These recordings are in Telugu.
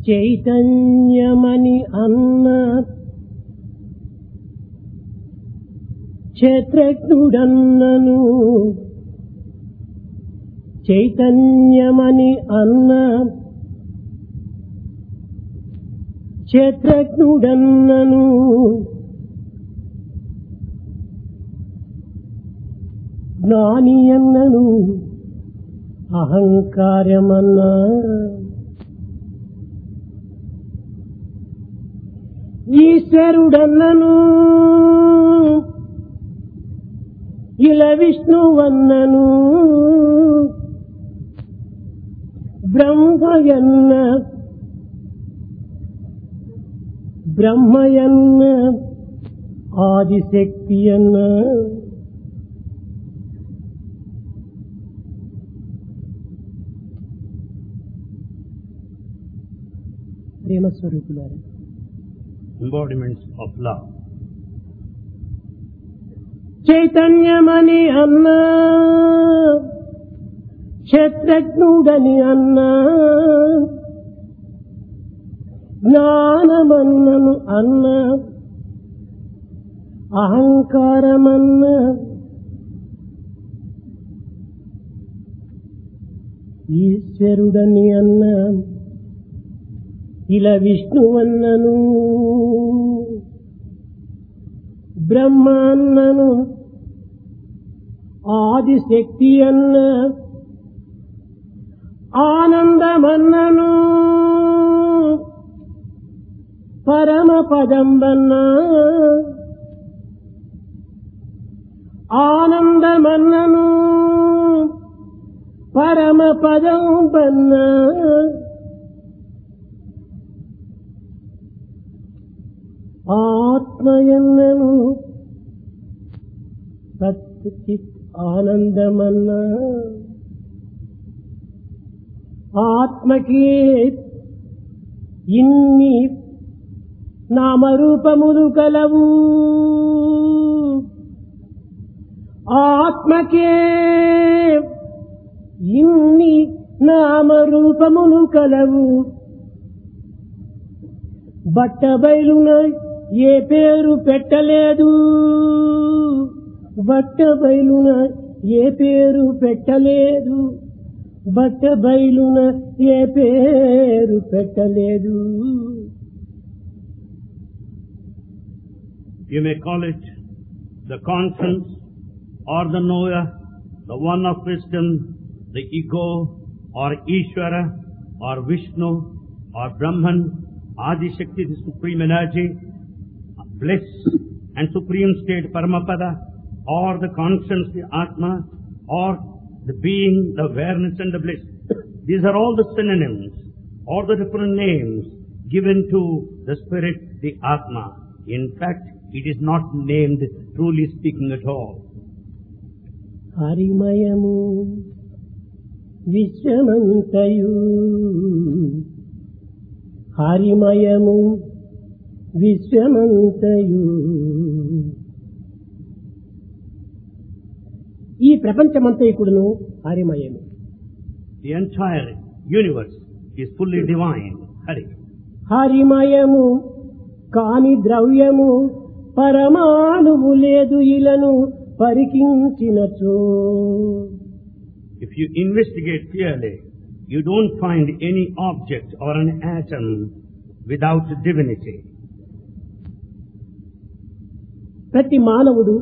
చైతన్యమని అన్న క్షేత్రజ్ఞుడన్నను చైతన్యమని అన్న క్షేత్రజ్ఞుడన్నను జ్ఞాని అన్నను అహంకారమన్నా ఈశ్వరుడన్నను ఇలా విష్ణువన్నను బ్రహ్మయన్న ఆదిశక్తి అన్న ప్రేమ స్వరూపులారా, embodiments of love. చైతన్యమని అన్నా క్షేత్రజ్ఞుడని అన్నా జ్ఞానమన్నను అన్నా అహంకారమన్నా ఈశ్వరుడని అన్నా ఇలా విష్ణువన్నను బ్రహ్మ అన్నను ఆదిశక్తి అన్న ఆనందమన్నను పరమ పదంబన్న ఆనందమన్నను పరమ పదంబన్న ఆత్మయన్నను సచ్చిత్ ఆనందమన్నా ఆత్మకి ఇన్ని నామరూపములు కలవు ఆత్మకే ఇన్ని నామరూపములు కలవు బట్టబయలున ఏ పేరు పెట్టలేదు బట్టబయలున ఏ పేరు పెట్టలేదు బట్టబయలున ఏ పేరు పెట్టలేదు. You may call it the conscience or the knower, the one of wisdom, the ego or Ishvara or Vishnu or Brahman, Adi Shakti, the supreme energy, bliss and supreme state Paramapada, or the conscience, the Atma, or the being, the awareness and the bliss. These are all the synonyms or the different names given to the spirit, the Atma. In fact, it is not named truly speaking at all. Harimayamu Vishwamantayu Harimayamu Vishwamantayu. ఈ ప్రపంచమంతయుకుడును హరిమయము. The entire universe is fully divine. Hari. హరిమయము కాని ద్రవ్యము పరమాణువు లేదు ఇలను పరికించినచో. If you investigate clearly, you don't find any object or an atom without divinity. ప్రతి మానవుడు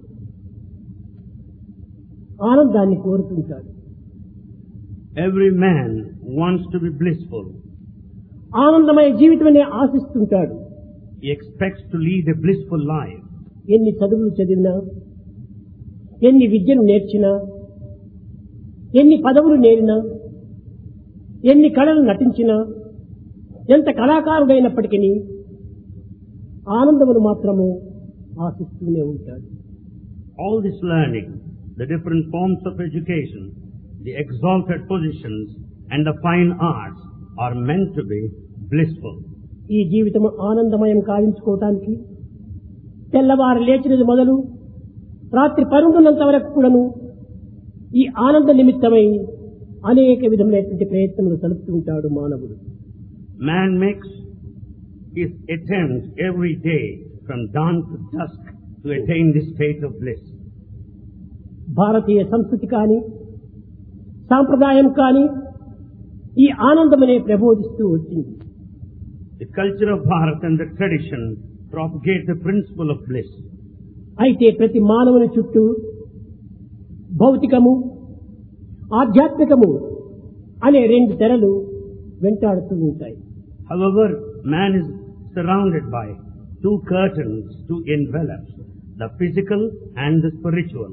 ఆనందాన్ని కోరుతుంటాడు. Every man wants to be blissful. ఆనందమయ జీవితాన్ని ఆశిస్తుంటాడు. He expects to lead a blissful life. ఎన్ని చదువులు చదివినా, ఎన్ని విద్యను నేర్చినా, ఎన్ని పదవులు నేరినా, ఎన్ని కళలు నటించినా, ఎంత కళాకారుడైనప్పటికీ ఆనందమును మాత్రము ఆశిస్తూనే ఉంటాడు. All this learning, the different forms of education, the exalted positions and the fine arts are meant to be blissful. ఈ జీవితము ఆనందమయం కావించుకోవటానికి తెల్లవారు లేచినది మొదలు రాత్రి పరుండున్నంత వరకు కూడాను ఈ ఆనంద నిమిత్తమై అనేక విధములైనటువంటి ప్రయత్నములు సలుపుతూ ఉంటాడు మానవుడు. Man makes his attempts every day from dawn to dusk to attain this state of bliss. భారతీయ సంస్కృతి కానీ సాంప్రదాయం కానీ ఈ ఆనందమనే ప్రబోధిస్తూ వచ్చింది. The culture of Bharat and the tradition propagate the principle of bliss. అయితే ప్రతి మానవుని చుట్టూ భౌతికము ఆధ్యాత్మికము అనే రెండు తెరలు వెంటాడుతూ ఉంటాయి. However, man is surrounded by two curtains, two envelopes, the physical and the spiritual.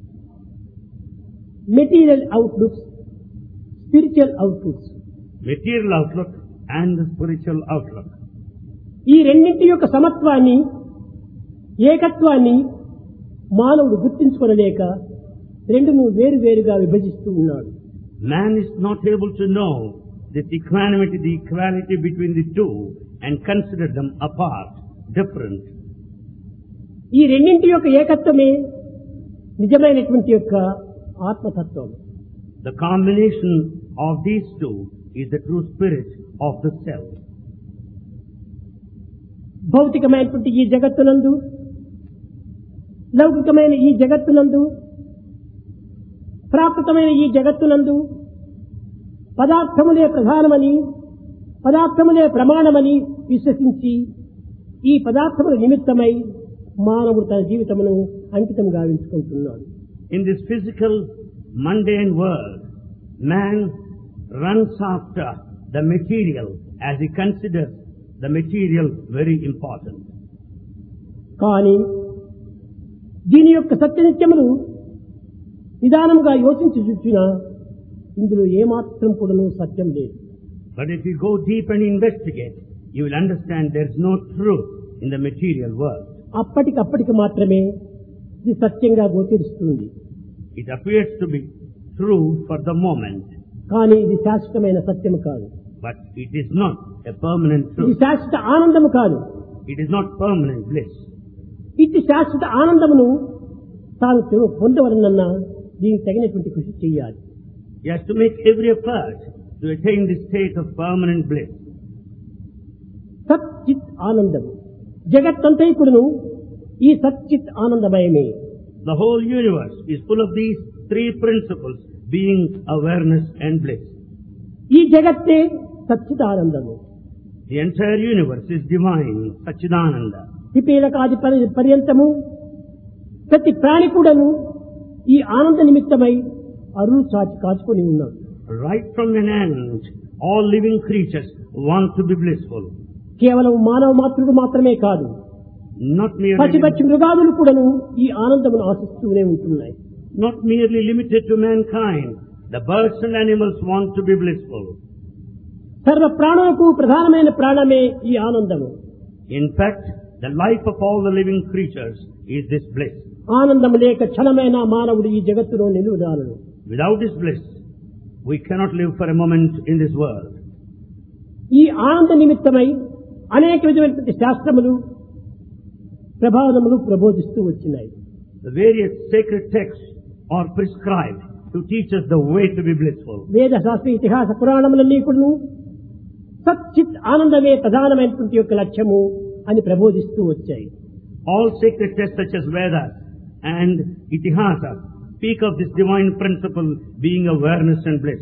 Material outlooks, spiritual outlooks. Material outlook and the spiritual outlook. ఈ రెండింటి యొక్క సమత్వాన్ని ఏకత్వాన్ని మానవుడు గుర్తించుకోలేక రెండును వేరువేరుగా విభజిస్తూ ఉన్నాడు. Man is not able to know this equanimity, the equality between the two and consider them apart, different. ఈ రెండింటి యొక్క ఏకత్వమే నిజమైనటువంటి యొక్క ఆత్మతత్వం. The combination of these two is the true spirit of the self. భౌతికమైనటువంటి ఈ జగత్తునందు లౌకికమైన ఈ జగత్తునందు ప్రాకృతమైన ఈ జగత్తునందు పదార్థములే ప్రధానమని పదార్థములే ప్రమాణమని విశ్వసించి ఈ పదార్థముల నిమిత్తమై మానవుడు తన జీవితమును అంకితం గావించుకుంటున్నాడు. In this physical, mundane world, man runs after the material as he considers the material very important. కానీ దీని యొక్క సత్యనిత్యమును నిదానముగా యోచించి చూచినా ఇందులో ఏమాత్రం కూడాను సత్యం లేదు. But if you go deep and investigate, you will understand there is no truth in the material world. అప్పటికప్పటికి మాత్రమే ఇది సత్యంగా గోచరిస్తుంది. It appears to be true for the moment, కానీ ఇది శాశ్వతమైన సత్యము కాదు. but it is not a permanent ఇది truth. శాశ్వత ఆనందము కాదు. It is not permanent bliss. ఇట్టి శాశ్వత ఆనందమును తాను పొందవలనన్నా దీనికి తగినటువంటి కృషి చేయాలి. He has to make every effort to attain this state of permanent bliss. సచ్చిత్ ఆనందము జగత్తంతైకుడును ఈ సచ్చిత్ ఆనందమయమే. The whole universe is full of these three principles, being awareness and bliss. ఈ జగత్తే సచ్చిత్ ఆనందము. The entire universe is divine, Satchidananda. పిపీలకాది పర్యంతము ప్రతి ప్రాణి కూడాను ఈ ఆనంద నిమిత్తమై అరువు చాచి కాచుకొని ఉన్నాడు. Right from an end, all living creatures want to be blissful. కేవలం మానవ మాత్రుడు మాత్రమే కాదు, Not merely, పచ్చిపచ్చి మృగాదులు కూడాను ఈ ఆనందమును ఆశిస్తూనే ఉంటున్నాయి. not merely limited to mankind. The birds and animals want to be blissful. సర్వ ప్రాణులకు ప్రధానమైన ప్రాణమే ఈ ఆనందము. In fact, the life of all the living creatures is this bliss. ఆనందము లేక క్షణమైన మానవుడు ఈ జగత్తులో నిలువదాలను. Without this bliss, we cannot live for a moment in this world. ఈ ఆనంద నిమిత్తమై అనేక విధమైనటువంటి శాస్త్రములు ప్రబోధములు ప్రబోధిస్తూ వచ్చినాయి. The various sacred texts are prescribed to teach us the way to be blissful. వేద శాస్త్ర ఇతిహాస పురాణములన్నీ కూడా సచ్చిత్ ఆనందమే ప్రధానమైనటువంటి యొక్క లక్ష్యము అని ప్రబోధిస్తూ వచ్చాయి. All sacred texts such as Vedas and Itihasa speak of this divine principle being awareness and bliss.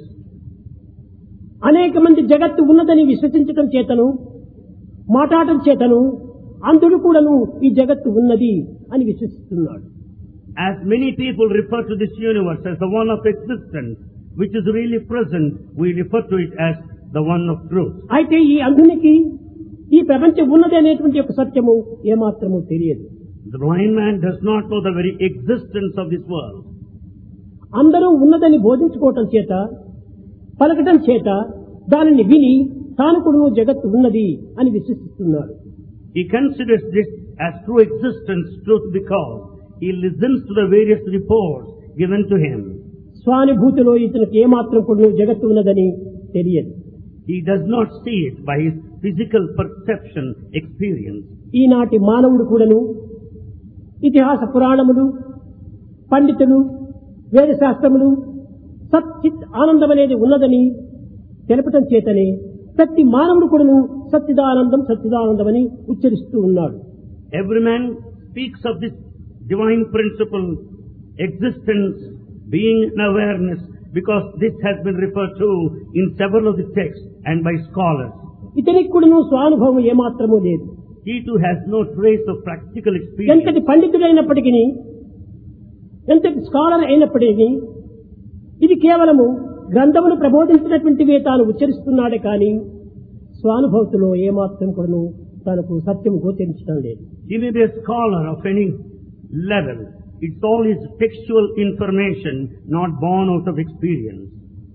అనేక మంది జగత్తు ఉన్నదని విశ్వసించటం చేతను మాట్లాడటం చేతను అందుడు కూడాను ఈ జగత్తు ఉన్నది అని విశ్వసిస్తున్నాడు. As many people refer to this universe as the one of existence, which is really present, we refer to it as the one of truth. అయితే ఈ అంధునికి ఈ ప్రపంచం ఉన్నది అనేటువంటి ఒక సత్యము ఏమాత్రము తెలియదు. The blind man does not know the very existence of this world. అందరూ ఉన్నదని బోధించుకోవటం చేత పలకటం చేత దానిని విని తాను కూడా జగత్తు ఉన్నది అని విశ్వసిస్తున్నాడు. He considers this as true existence, truth, because he listens to the various reports given to him. స్వానుభూతిలో ఇతనికి ఏమాత్రం కూడా జగత్తు ఉన్నదని తెలియదు. He does not see it by his physical perception, experience. ఈనాటి మానవుడు కూడాను ఇతిహాస పురాణములు పండితులు వేదశాస్త్రములు సచ్చిత్ ఆనందం అనేది ఉన్నదని తెలపటం చేతనే ప్రతి మానవుడు కూడాను సచ్చిదానందం సచ్చిదానందం అని ఉచ్చరిస్తూ ఉన్నాడు. Every man speaks of this divine principle, existence, being and awareness, because this has been referred to in several of the texts and by scholars. ఇతనికి కూడాను స్వానుభవం ఏమాత్రమూ లేదు. He too has no trace of practical experience. ఎంతటి పండితుడైనప్పటికీ, ఎంతటి స్కాలర్ అయినప్పటికీ, ఇది కేవలము గ్రంథమును ప్రబోధించినటువంటివే తాను ఉచ్చరిస్తున్నాడే కానీ స్వానుభవతిలో ఏమాత్రం కూడాను తనకు సత్యం గోచరించడం లేదు. He may be a scholar of any level. It's all his textual information, not born out of experience.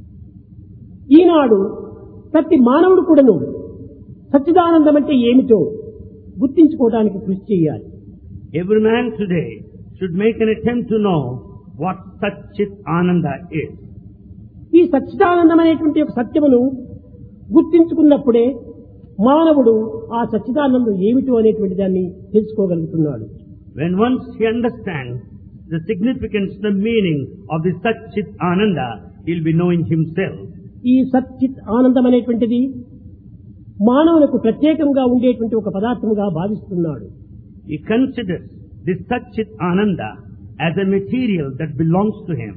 ఈనాడు ప్రతి మానవుడు కూడాను సచ్చిదానందం అంటే ఏమిటో గుర్తించుకోవడానికి కృషి చేయాలి. Every man today should make an attempt to know what Satchit Ananda is. ఈ సచ్చిదానందం అనేటువంటి ఒక సత్యమును గుర్తించుకున్నప్పుడే మానవుడు ఆ సచ్చిదానందం ఏమిటో అనేటువంటి దాన్ని తెలుసుకోగలుగుతున్నాడు. When once he understands the significance, the meaning of the Satchit Ananda, he'll be knowing himself. ఈ సచ్చిత్ ఆనందం అనేటువంటిది మానవులకు ప్రత్యేకంగా ఉండేటువంటి ఒక పదార్థముగా భావిస్తున్నాడు. He considers this Satchit Ananda as a material that belongs to him.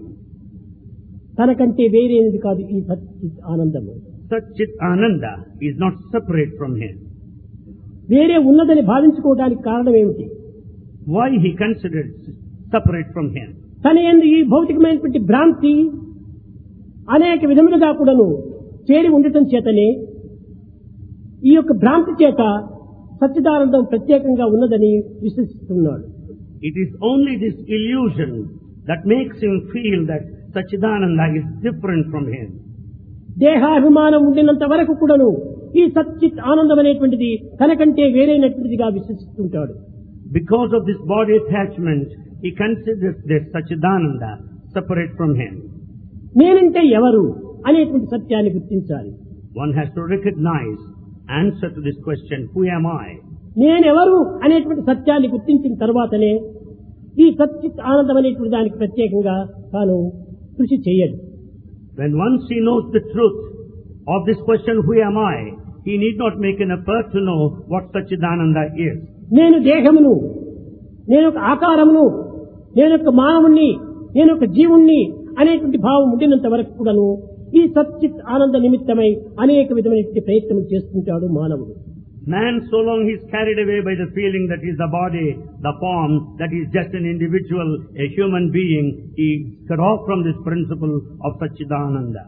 తనకంటే వేరేది కాదు ఈ సచ్చిత్ ఆనందము. Satchit Ananda is not separate from him. వేరే ఉన్నదని భావించుకోవడానికి కారణం ఏమిటి? Why he considers separate from him? తన యందు ఈ భౌతికమైనటువంటి భ్రాంతి అనేక విధములుగా కూడాను చేరి ఉండటం చేతనే ఈ యొక్క భ్రాంతి చేత సచ్చిదానందం ప్రత్యేకంగా ఉన్నదని విశ్వసిస్తున్నాడు. It is only this illusion that makes him feel that Satchidananda is different from him. దేహాభిమానం ఉండినంత వరకు కూడాను ఈ సచ్చిత్ ఆనందం అనేటువంటిది తనకంటే వేరైనటువంటిదిగా విశ్వసిస్తుంటాడు. Because of this body attachment, he considers this Satchidananda separate from him. నేనంటే ఎవరు అనేటువంటి సత్యాన్ని గుర్తించాలి. One has to recognize, answer to this question, who am I? నేనెవరు అనేటువంటి సత్యాన్ని గుర్తించిన తర్వాతనే ఈ సచ్చిత్ ఆనందం అనేటువంటి దానికి ప్రత్యేకంగా తాను కృషి చేయడు. When once he knows the truth of this question, who am I, he need not make an effort to know what Satchidananda is. నేను దేహమును, నేను ఒక ఆకారమును, నేను ఒక మానవుణ్ణి, నేను ఒక జీవుణ్ణి అనేటువంటి భావం ఉండినంత వరకు కూడాను ఈ సచ్చిత్ ఆనంద నిమిత్తమై అనేక విధమైనటువంటి ప్రయత్నం చేస్తుంటాడు మానవుడు. Man, so long he is carried away by the feeling that he is the body, the form, that he is just an individual, a human being, he is cut off from this principle of Satchidananda.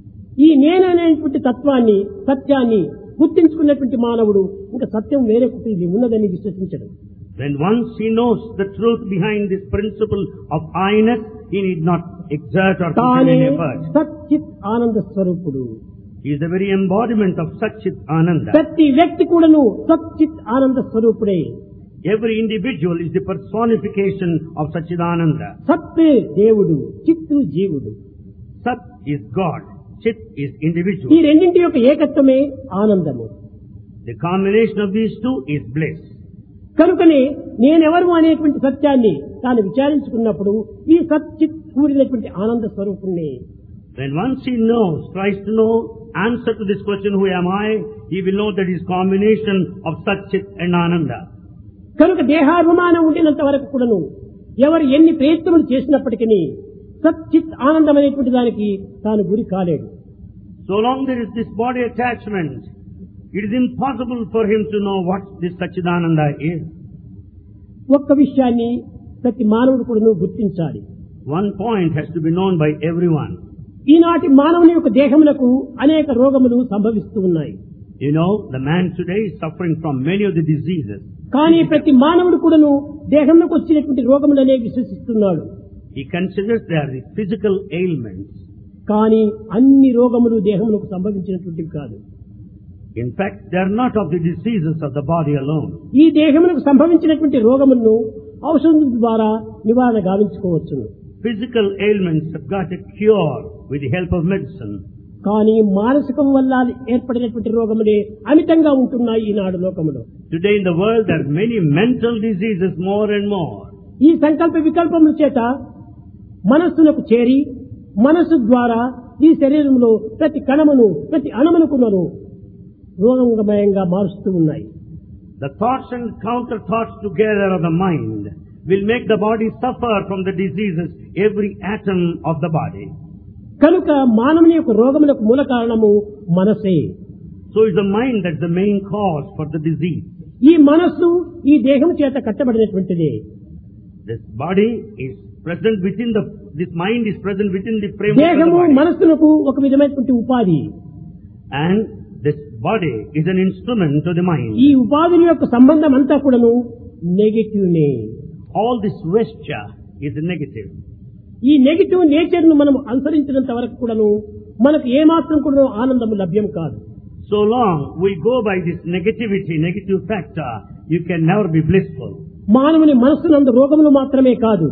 ఈ నేననేటువంటి తత్వాన్ని, సత్యాన్ని గుర్తించుకున్నటువంటి మానవుడు ఇంకా సత్యం వేరే ఇది ఉన్నదని విశ్వసించడు. When once he knows the truth behind this principle of I-ness, he need not exert or put in any effort. సచ్చిత్ ఆనంద స్వరూపుడు. He is the very embodiment of Satchit Ananda. ప్రతి వ్యక్తి కూడాను సచ్చిత్ ఆనంద స్వరూపుడే. Every individual is the personification of Satchidananda. సత్తే దేవుడు, చిత్తు జీవుడు. Sat is God, Chit is ఈ individual. రెండింటి యొక్క ఏకత్వమే ఆనందము. The combination of these two is bliss. కనుకనే నేనెవరు అనేటువంటి సత్యాన్ని తాను విచారించుకున్నప్పుడు ఈ సచ్చిత్ కూడినటువంటి ఆనంద స్వరూపుణ్ణి. When once he knows, tries to know answer to this question, who am I, he will know that is combination of Satchit and Ananda. కనుక దేహాభిమానం ఉండినంత వరకు కూడాను ఎవరు ఎన్ని ప్రయత్నములు చేసినప్పటికీ సచ్చిత్ ఆనందం అనేటువంటి దానికి తాను గురి కాలేడు. So long there is this body attachment, it is impossible for him to know what this Satchidananda is. ఒక్క విషయాన్ని ప్రతి మానవుడు కూడాను గుర్తించాలి. One point has to be known by everyone. ఈనాటి మానవుని యొక్క దేహములకు అనేక రోగములు సంభవిస్తూ ఉన్నాయి. You know, the man today is suffering from many of the diseases. కానీ ప్రతి మానవుడు కూడాను దేహంలోకి వచ్చినటువంటి రోగములనే విశ్వసిస్తున్నాడు. He considers they are the physical ailments. కానీ అన్ని రోగములు దేహములకు సంభవించినటువంటివి కాదు. In fact, they are not of the diseases of the body alone. ఈ దేహములకు సంభవించినటువంటి రోగములను ఔషధం ద్వారా నివారణ గావించుకోవచ్చును. Physical ailments have got a cure with the help of medicine. కానీ మానసికం వల్ల ఏర్పడినటువంటి రోగములే అమితంగా ఉంటున్నాయి ఈనాడు లోకములో. Today in the world there are many mental diseases more and more. ఈ సంకల్ప వికల్పముల చేత మనస్సులకు చేరి మనస్సు ద్వారా ఈ శరీరంలో ప్రతి కణమును ప్రతి అణువునుకును రోగమయంగా మారుస్తూ ఉన్నాయి. The thoughts and counter thoughts together of the mind will make the body suffer from the diseases, every atom of the body. కనుక మానవుని యొక్క రోగములకు మూల కారణము మనసే. So is the mind that's the main cause for the disease. ఈ మనస్సు ఈ దేహం చేత కట్టబడినటువంటిదే. This body is present within this mind is present within the framework of the దేహము body. మనస్సునకు ఒక విధమైనటువంటి ఉపాధి. And this body is an instrument to the mind. ఈ ఉపాధి యొక్క సంబంధం అంతా కూడాను నెగటివ్ నే. All this vesture is negative. ఈ నెగటివ్ నేచర్ ను మనం అనుసరించినంత వరకు కూడాను మనకు ఏమాత్రం కూడా ఆనందము లభ్యం కాదు. So long we go by this negativity, negative factor, you can never be blissful. మానవుని మనస్సునందు రోగములు మాత్రమే కాదు,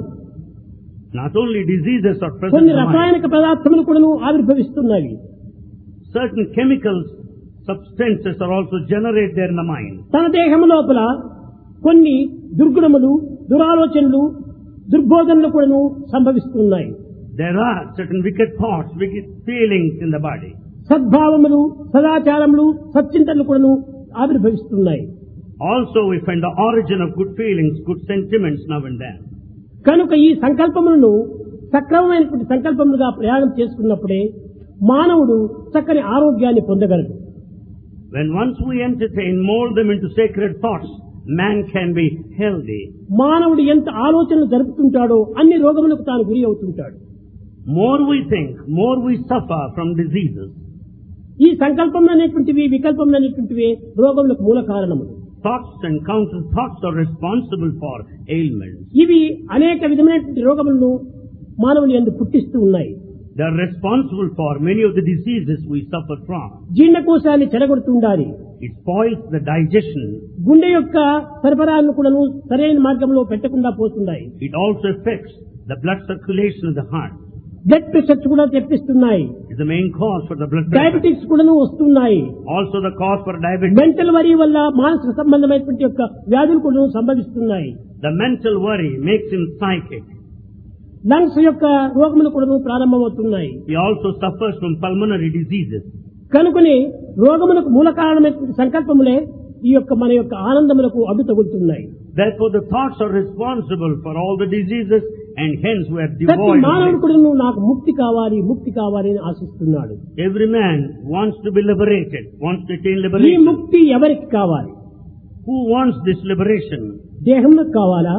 Not only diseases are present కొన్ని in the mind. రసాయనిక పదార్థములు కూడాను ఆవిర్భవిస్తున్నవి. Certain chemicals, substances are also generated there in the mind. తన దేహము లోపల కొన్ని దుర్గుణములు, దురాలోచనలు, దుర్బోధనలు కూడాను సంభవిస్తున్నాయి. There are certain wicked thoughts, wicked feelings in the body. సద్భావములు, సదాచారములు, సచ్చింతనలు కూడాను ఆవిర్భవిస్తున్నాయి. Also we find the origin of good feelings, good sentiments now and then. కనుక ఈ సంకల్పములను సక్రమమైనటువంటి సంకల్పములుగా ప్రయాణం చేసుకున్నప్పుడే మానవుడు చక్కని ఆరోగ్యాన్ని పొందగలడు. When once we entertain, mold them into sacred thoughts, man can be healthy. మానవుడు ఎంత ఆలోచనలు జరుపుతుంటాడో అన్ని రోగములకు తాను గురి అవుతుంటాడు. More we think, more we suffer from diseases. ఈ సంకల్పం అనేటువంటివి, వికల్పం అనేటువంటివి రోగములకు మూల కారణములు. Thoughts and counter thoughts are responsible for ailments. ఇవి అనేక విధమైనటువంటి రోగములను మానవుని యందు పుట్టిస్తూ ఉన్నాయి. They are responsible for many of the diseases we suffer from. జీర్ణకోశాన్ని చెడగొడుతుండాలి. It spoils the digestion. గుండె యొక్క సరఫరాను కూడాను సరైన మార్గంలో పెట్టకుండా పోతున్నాయి. It also affects the blood circulation of the heart. Blood pressures కూడా తెప్పిస్తున్నాయి. It's the main cause for the blood pressure. Diabetics కూడాను వస్తున్నాయి. Also the cause for diabetes. Mental worry వల్ల మానసిక సంబంధమైనటువంటి యొక్క వ్యాధులు కూడా సంభవిస్తున్నాయి. The mental worry makes him psychic. Lungs యొక్క రోగములు కూడా ప్రారంభమవుతున్నాయి. He also suffers from pulmonary diseases. కనుకనే రోగములకు మూల కారణమైనటువంటి సంకల్పములే ఈ యొక్క మన యొక్క ఆనందములకు అడ్డు తగులుతున్నాయి. Therefore the thoughts are responsible for all the diseases and hence we are ప్రతి devoid మానవుడు of కూడా నాకు ముక్తి కావాలి, ముక్తి కావాలి అని ఆశిస్తున్నాడు. Every man wants to be liberated, wants to attain ఈ liberation. ముక్తి ఎవరికి కావాలి? Who wants this liberation? దేహంలో కావాలా,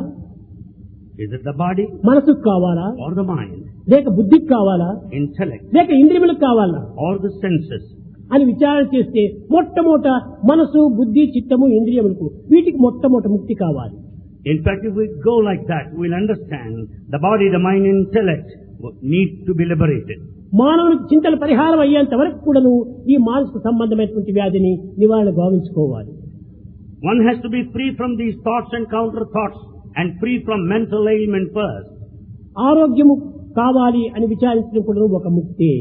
Is it the body మనసుకు కావాలా, or the mind? లేక బుద్ధికి కావాలా, Intellect లేక ఇంద్రియములకు కావాలా or the senses? అని విచారణ చేస్తే మొట్టమొదట మనసు, బుద్ధి, చిత్తము, ఇంద్రియములకు వీటికి మొట్టమొదట ముక్తి కావాలి. In fact, if we go like that, we'll understand the body, the mind, intellect need to be liberated. మానవునికి చింతల పరిహారం అయ్యేంత వరకు కూడాను ఈ మానసిక సంబంధమైనటువంటి వ్యాధిని నివారణ గావించుకోవాలి. One has to be free from these thoughts and counter thoughts and free from mental ailment first. ఆరోగ్యము కావాలి అని విచారించడం కూడా ఒక ముక్తి.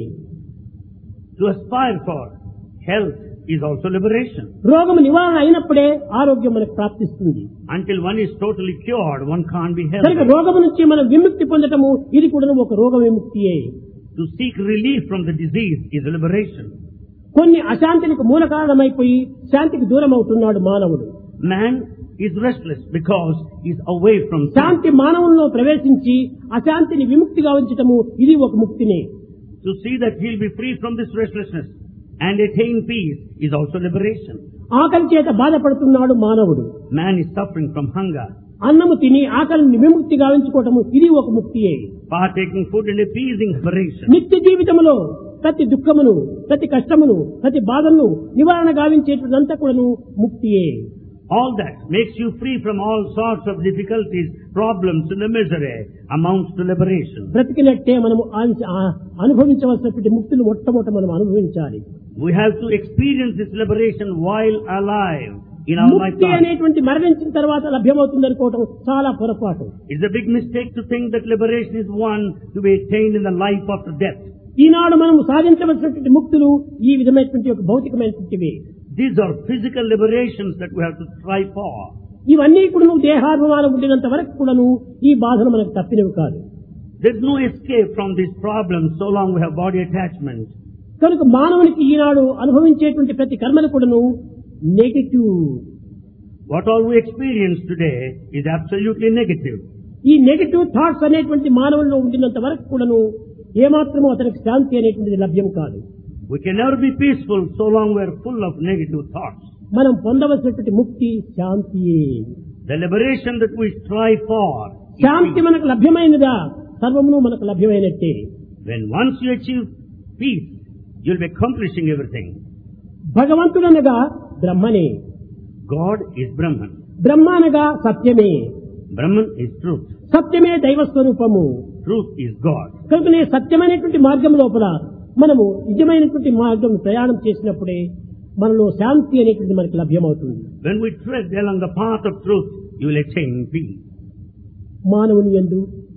To aspire for health is also liberation. రోగము నివారణ అయినప్పుడే ఆరోగ్యం మనకు ప్రాప్తిస్తుంది. Until one is totally cured, one can't be కనుక healthy. రోగము నుంచి మనం విముక్తి పొందటము ఇది కూడా ఒక రోగ విముక్తియే. To seek relief from the disease is liberation. కొన్ని అశాంతికి మూల కారణమైపోయి శాంతికి దూరం అవుతున్నాడు మానవుడు. Man is restless because he is away from శాంతి మానవుల్లో ప్రవేశించి అశాంతిని విముక్తి గావించటము ఇది ఒక ముక్తినే. To see that he will be free from this restlessness and attain peace is also liberation. ఆకలి చేత బాధపడుతున్నాడు మానవుడు. Man is suffering from hunger. అన్నము తిని ఆకలిని విముక్తి గావించుకోవటము ఇది ఒక ముక్తియే. Partaking food and appeasing liberation. నిత్య జీవితంలో ప్రతి దుఃఖమును, ప్రతి కష్టమును, ప్రతి బాధను నివారణ గావించేటంతా కూడాను ముక్తియే. All that makes you free from all sorts of difficulties, problems and the misery amounts to liberation. బ్రతికినట్టే మనము అనుభవించవలసినటువంటి ముక్తిని మొట్టమొదట మనం అనుభవించాలి. We have to experience this liberation while alive in our ముక్తి lifetime. అనేటువంటి మరణించిన తర్వాత లభ్యమవుతుంది అనుకోవటం చాలా పొరపాటు. It's a big mistake to think that liberation is one to be attained in the life after death. ఈనాడు మనం సాధించవలసినటువంటి ముక్తులు ఈ విధమైనటువంటి ఒక భౌతికమైనటువంటివి. These are physical liberations that we have to strive for. ఇవన్నీ కూడా నువ్వు దేహాభిమానం ఉండినంత వరకు కూడాను ఈ బాధలు మనకు తప్పినవి కాదు. There's no escape from these problems so long we have body attachment. కనుక మానవునికి ఈనాడు అనుభవించేటువంటి ప్రతి కర్మలు కూడాను negative. What all we experience today is absolutely negative. ఈ నెగటివ్ థాట్స్ అనేటువంటి మానవుల్లో ఉండినంత వరకు కూడాను ఏమాత్రమూ అతనికి శాంతి అనేటువంటిది లభ్యం కాదు. We can never be peaceful so long we are full of negative thoughts. మనం పొందవలసినటువంటి ముక్తి శాంతియే. The liberation that we strive for. శాంతి మనకు లభ్యమైనదా సర్వమును మనకు లభ్యమైనట్టే. When once you achieve peace, you will be accomplishing everything. భగవంతుడనగా బ్రహ్మనే. God is Brahman. బ్రహ్మ అనగా సత్యమే. Brahman is truth. సత్యమే దైవ స్వరూపము. Truth is God. కనుకనే సత్యమైనటువంటి మార్గం లోపల మనము నిజమైనటువంటి మార్గం ప్రయాణం చేసినప్పుడే మనలో శాంతి అనేటువంటిది మనకు లభ్యమవుతుంది. When we tread along the path of truth, you will attain peace. మానవుని యందు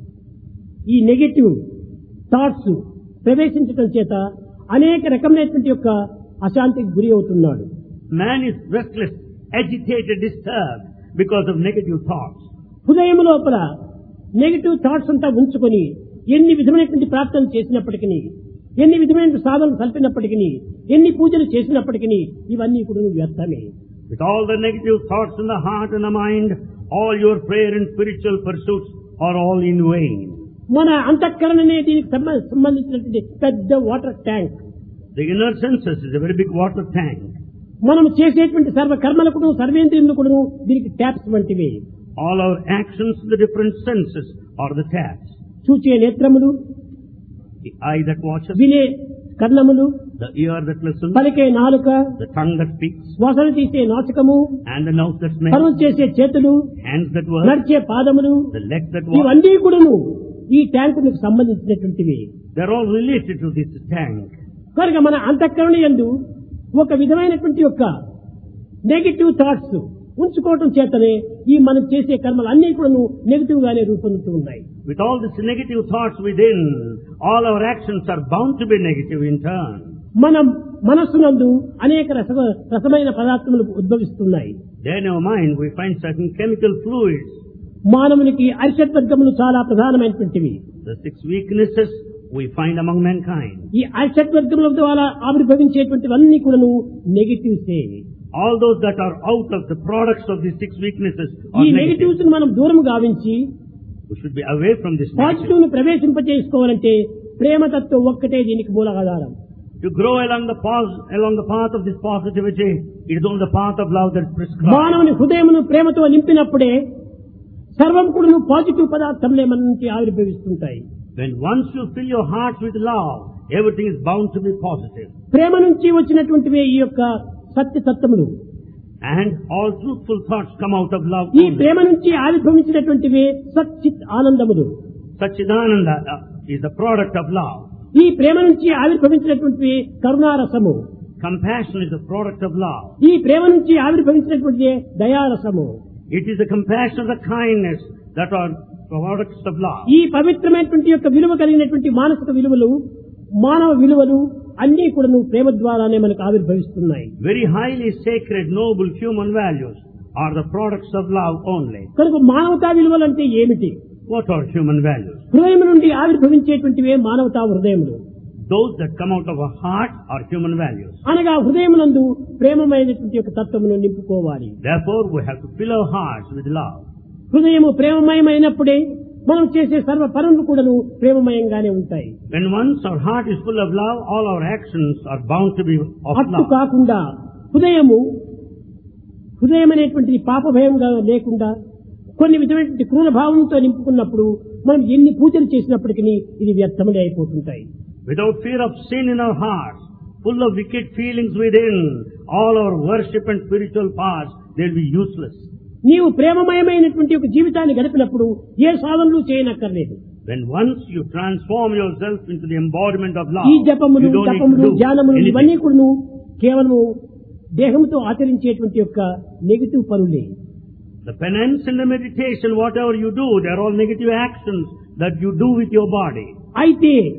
ఈ నెగటివ్ థాట్స్ ప్రవేశించడం చేత అనేక రకమైనటువంటి యొక్క అశాంతికి గురి అవుతున్నాడు. Man is restless, agitated, disturbed because of negative thoughts. హృదయం లోపల నెగటివ్ థాట్స్ అంతా ఉంచుకొని ఎన్ని విధమైనటువంటి ప్రార్థనలు చేసినప్పటికీ, ఎన్ని విధమైన సాధనలు కలిపినప్పటికీ, ఎన్ని పూజలు చేసినప్పటికీ ఇవన్నీ కూడా వ్యర్థమే. With all the negative thoughts in the heart and the mind, all your prayer and spiritual pursuits are all in vain. మన అంతఃకరణనే దీనికి సంబంధించినటువంటి పెద్ద water tank. The inner senses is a very big water tank. మనం చేసేటువంటి సర్వ కర్మలకు సర్వేంద్రియములకు దీనికి ట్యాప్స్ వంటివి. All our actions in the different senses are the taps. చూచే నేత్రములు, The eye that watches, వినే కర్ణములు, the ear that listens, పలికే నాలుక, the tongue that speaks, వాసన తీసే నాసికము, and the nose that smells, పనులు చేసే చేతులు, hands that work, నడిచే పాదములు, the legs that walk. ఇవన్నీ కూడాను ఈ ట్యాంకులకు సంబంధించినటువంటివి. They're all related to this tank. కనుక మన అంతఃకరణ యందు ఒక విధమైనటువంటి యొక్క నెగటివ్ థాట్స్ ఉంచుకోవటం చేతనే ఈ మనం చేసే కర్మలు అన్ని కూడా నెగటివ్ గానే రూపొందుతూ ఉన్నాయి. With all these negative thoughts within, all our actions are bound to be negative in turn. మనం మనస్సునందు అనేక రసమైన పదార్థములు ఉద్భవిస్తున్నాయి. There in our mind we find certain chemical fluids. మానవునికి అరిషడ్వర్గములు చాలా ప్రధానమైనటువంటివి. The 6 weaknesses we find among mankind. ఈ అరిషడ్వర్గముల ద్వారా ఆవిర్భవించేటువంటివన్నీ కూడాను నెగటివ్సే. All those that are out of the products of these 6 weaknesses ఈ are negative. నెగటివ్స్ మనం దూరం గావించి We should be away from this positive negative. ను ప్రవేశింపచేసుకోవాలంటే ప్రేమతత్వం ఒక్కటే దీనికి మూల ఆధారం. To grow along the path of this positivity, it is on the path of love that is prescribed. మానవుని హృదయమును ప్రేమతో నింపినప్పుడే సర్వం కూడా పాజిటివ్ పదార్థంలే మన నుంచి ఆవిర్భవిస్తుంటాయి. When once you fill your hearts with love, everything is bound to be positive. ప్రేమ నుంచి వచ్చినటువంటివే ఈ యొక్క సత్య తత్వములు. And all truthful thoughts come out of love ఈ only. ప్రేమ నుంచి ఆవిర్భవించినటువంటివే సచ్చిత్ ఆనందములు. Satchidananda is the product of love. ఈ ప్రేమ నుంచి ఆవిర్భవించినటువంటివి కరుణారసము. Compassion is the product of love. ఈ ప్రేమ నుంచి ఆవిర్భవించినటువంటి దయారసము. It is the compassion of the kindness that are products of love. ఈ పవిత్రమైనటువంటి యొక్క విలువ కలిగినటువంటి మానసిక విలువలు, మానవ విలువలు అన్నీ కూడా ప్రేమ ద్వారానే మనకు ఆవిర్భవిస్తున్నాయి. Very highly sacred, noble human values are the products of love only. కనుక మానవతా విలువలు అంటే ఏమిటి? What are human values? హృదయం నుండి ఆవిర్భవించేటువంటివే మానవతా హృదయములు. Those that come out of a heart are human values. అనగా హృదయమునందు ప్రేమమైనటువంటి యొక్క తత్వమును నింపుకోవాలి. Therefore, we have to fill our hearts with love. హృదయము ప్రేమమయమైనప్పుడే మనం చేసే సర్వ పనులు కూడాను ప్రేమమయంగానే ఉంటాయి. When once our heart is full of love, all our actions are bound to be of అట్టు love. కాకుండా హృదయం అనేటువంటిది పాప భయంగా లేకుండా కొన్ని విధమైనటువంటి క్రూర భావంతో నింపుకున్నప్పుడు మనం ఎన్ని పూజలు చేసినప్పటికీ ఇది వ్యర్థములే అయిపోతుంటాయి. Without fear of sin in our hearts, full of wicked feelings within, all our worship and spiritual paths, they will be useless. నీవు ప్రేమమయమైనటువంటి ఒక జీవితాన్ని గడిపినప్పుడు ఏ సాధనలు చేయనక్కర్లేదు. When once you transform yourself into the embodiment of love, ఈ జపములు, you don't need తపములు, to do ధ్యానములు anything. ఇవన్నీ కూడా కేవలము దేహంతో ఆచరించేటువంటి యొక్క నెగటివ్ పనులే. The penance and the meditation, whatever you do, they are all negative actions that you do with your body. అయితే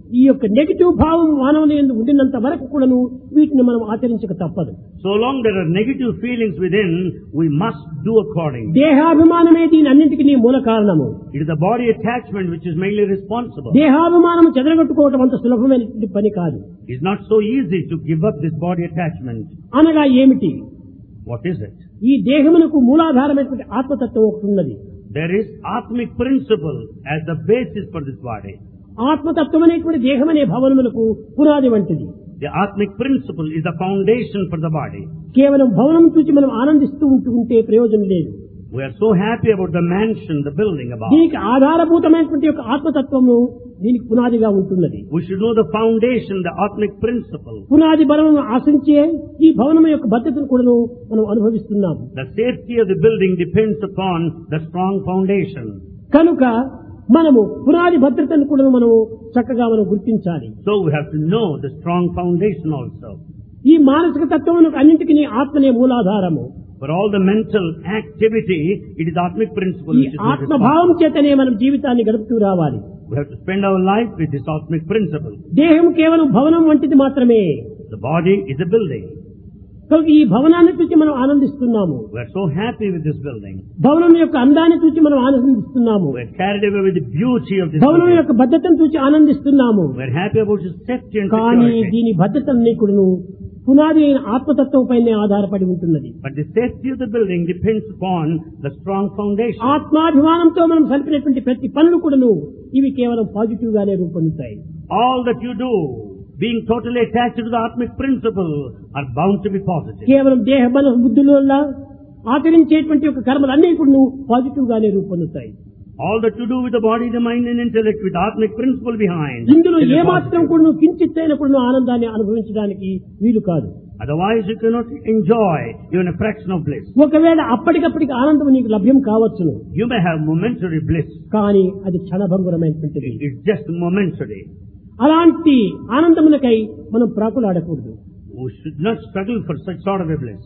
ఈ యొక్క నెగిటివ్ భావం మానవుని యందు ఉండినంత వరకు కూడాను వీటిని మనం ఆచరించక తప్పదు. So long there are negative feelings within, we must do accordingly. దేహాభిమానమే దీని అన్నింటికి మూల కారణము. It is the body attachment which is mainly responsible. దేహాభిమానం చెదరగొట్టుకోవడం అంత సులభమైన పని కాదు. It's not so easy to give up this body attachment. అనగా ఏమిటి? What is it? ఈ దేహమునకు మూలాధారమైనటువంటి ఆత్మతత్వం ఒకటి ఉన్నది. There is Atmic principle as the basis for this body. ఆత్మతత్వం అనేటువంటి దేహం అనే భవనములకు పునాది వంటిది. The Atmic principle is the foundation for the body. కేవలం భవనం చూసి మనం ఆనందిస్తూ ఉంటే ప్రయోజనం లేదు. We are so happy about the mansion, the building above. దీనికి ఆధారభూతమైనటువంటి యొక్క ఆత్మతత్వము దీనికి పునాదిగా ఉంటున్నది. We should know the foundation, the Atmic principle. పునాది బలమును ఆశించే ఈ భవనం యొక్క భద్రతను కూడా మనం అనుభవిస్తున్నాము. The safety of the building depends upon the strong foundation. కనుక మనము పునాది భద్రతను కూడా మనము చక్కగా మనం గుర్తించాలి. So we have to know the strong foundation also. ఈ మానసిక తత్వమునకు అన్నింటికీ ఆత్మనే మూలాధారము. For all the mental activity, it is Atmic principle ఈ which is ఆత్మభావం చేతనే మనం జీవితాన్ని గడుపుతూ రావాలి. We have to spend our life with this Atmic principle. దేహం కేవలం భవనం వంటిది మాత్రమే. The body is a building. కనుక ఈ భవనాన్ని చూసి మనం ఆనందిస్తున్నాము. We are so happy with this building. భవనం యొక్క అందాన్ని చూసి మనం ఆనందిస్తున్నాము. We are carried away with the beauty of this భవనం building. యొక్క భద్రతను చూసి ఆనందిస్తున్నాము. We are happy about its safety and కానీ security. దీని భద్రతని కూడాను పునాది అయిన ఆత్మతత్వం పైనే ఆధారపడి ఉంటున్నది. But the safety of the building depends upon the strong foundation. ఆత్మాభిమానంతో మనం సలిపినటువంటి ప్రతి పనులు కూడాను ఇవి కేవలం పాజిటివ్ గానే రూపొందుతాయి. All that you do, being totally attached to the Atmic principle, are bound to be positive. కేవలం దేహ బల బుద్ధుల వల్ల ఆచరించేటువంటి యొక్క కర్మలన్నీ కూడా పాజిటివ్ గానే రూపొందుతాయి. All that you do with the body, the mind and intellect with Atmic principle behind. ఇందులో is a ఏమాత్రం positive. కూడా కించిత్తైన కూడా ఆనందాన్ని అనుభవించడానికి వీలు కాదు. Otherwise you cannot enjoy even a fraction of bliss. ఒకవేళ అప్పటికప్పటికి ఆనందం నీకు లభ్యం కావచ్చును. You may have momentary bliss. కానీ అది క్షణభంగురమైనటువంటిది. It's just momentary. అలాంటి ఆనందములకై మనం ప్రాకులాడకూడదు. We should not struggle for such sort of a bliss.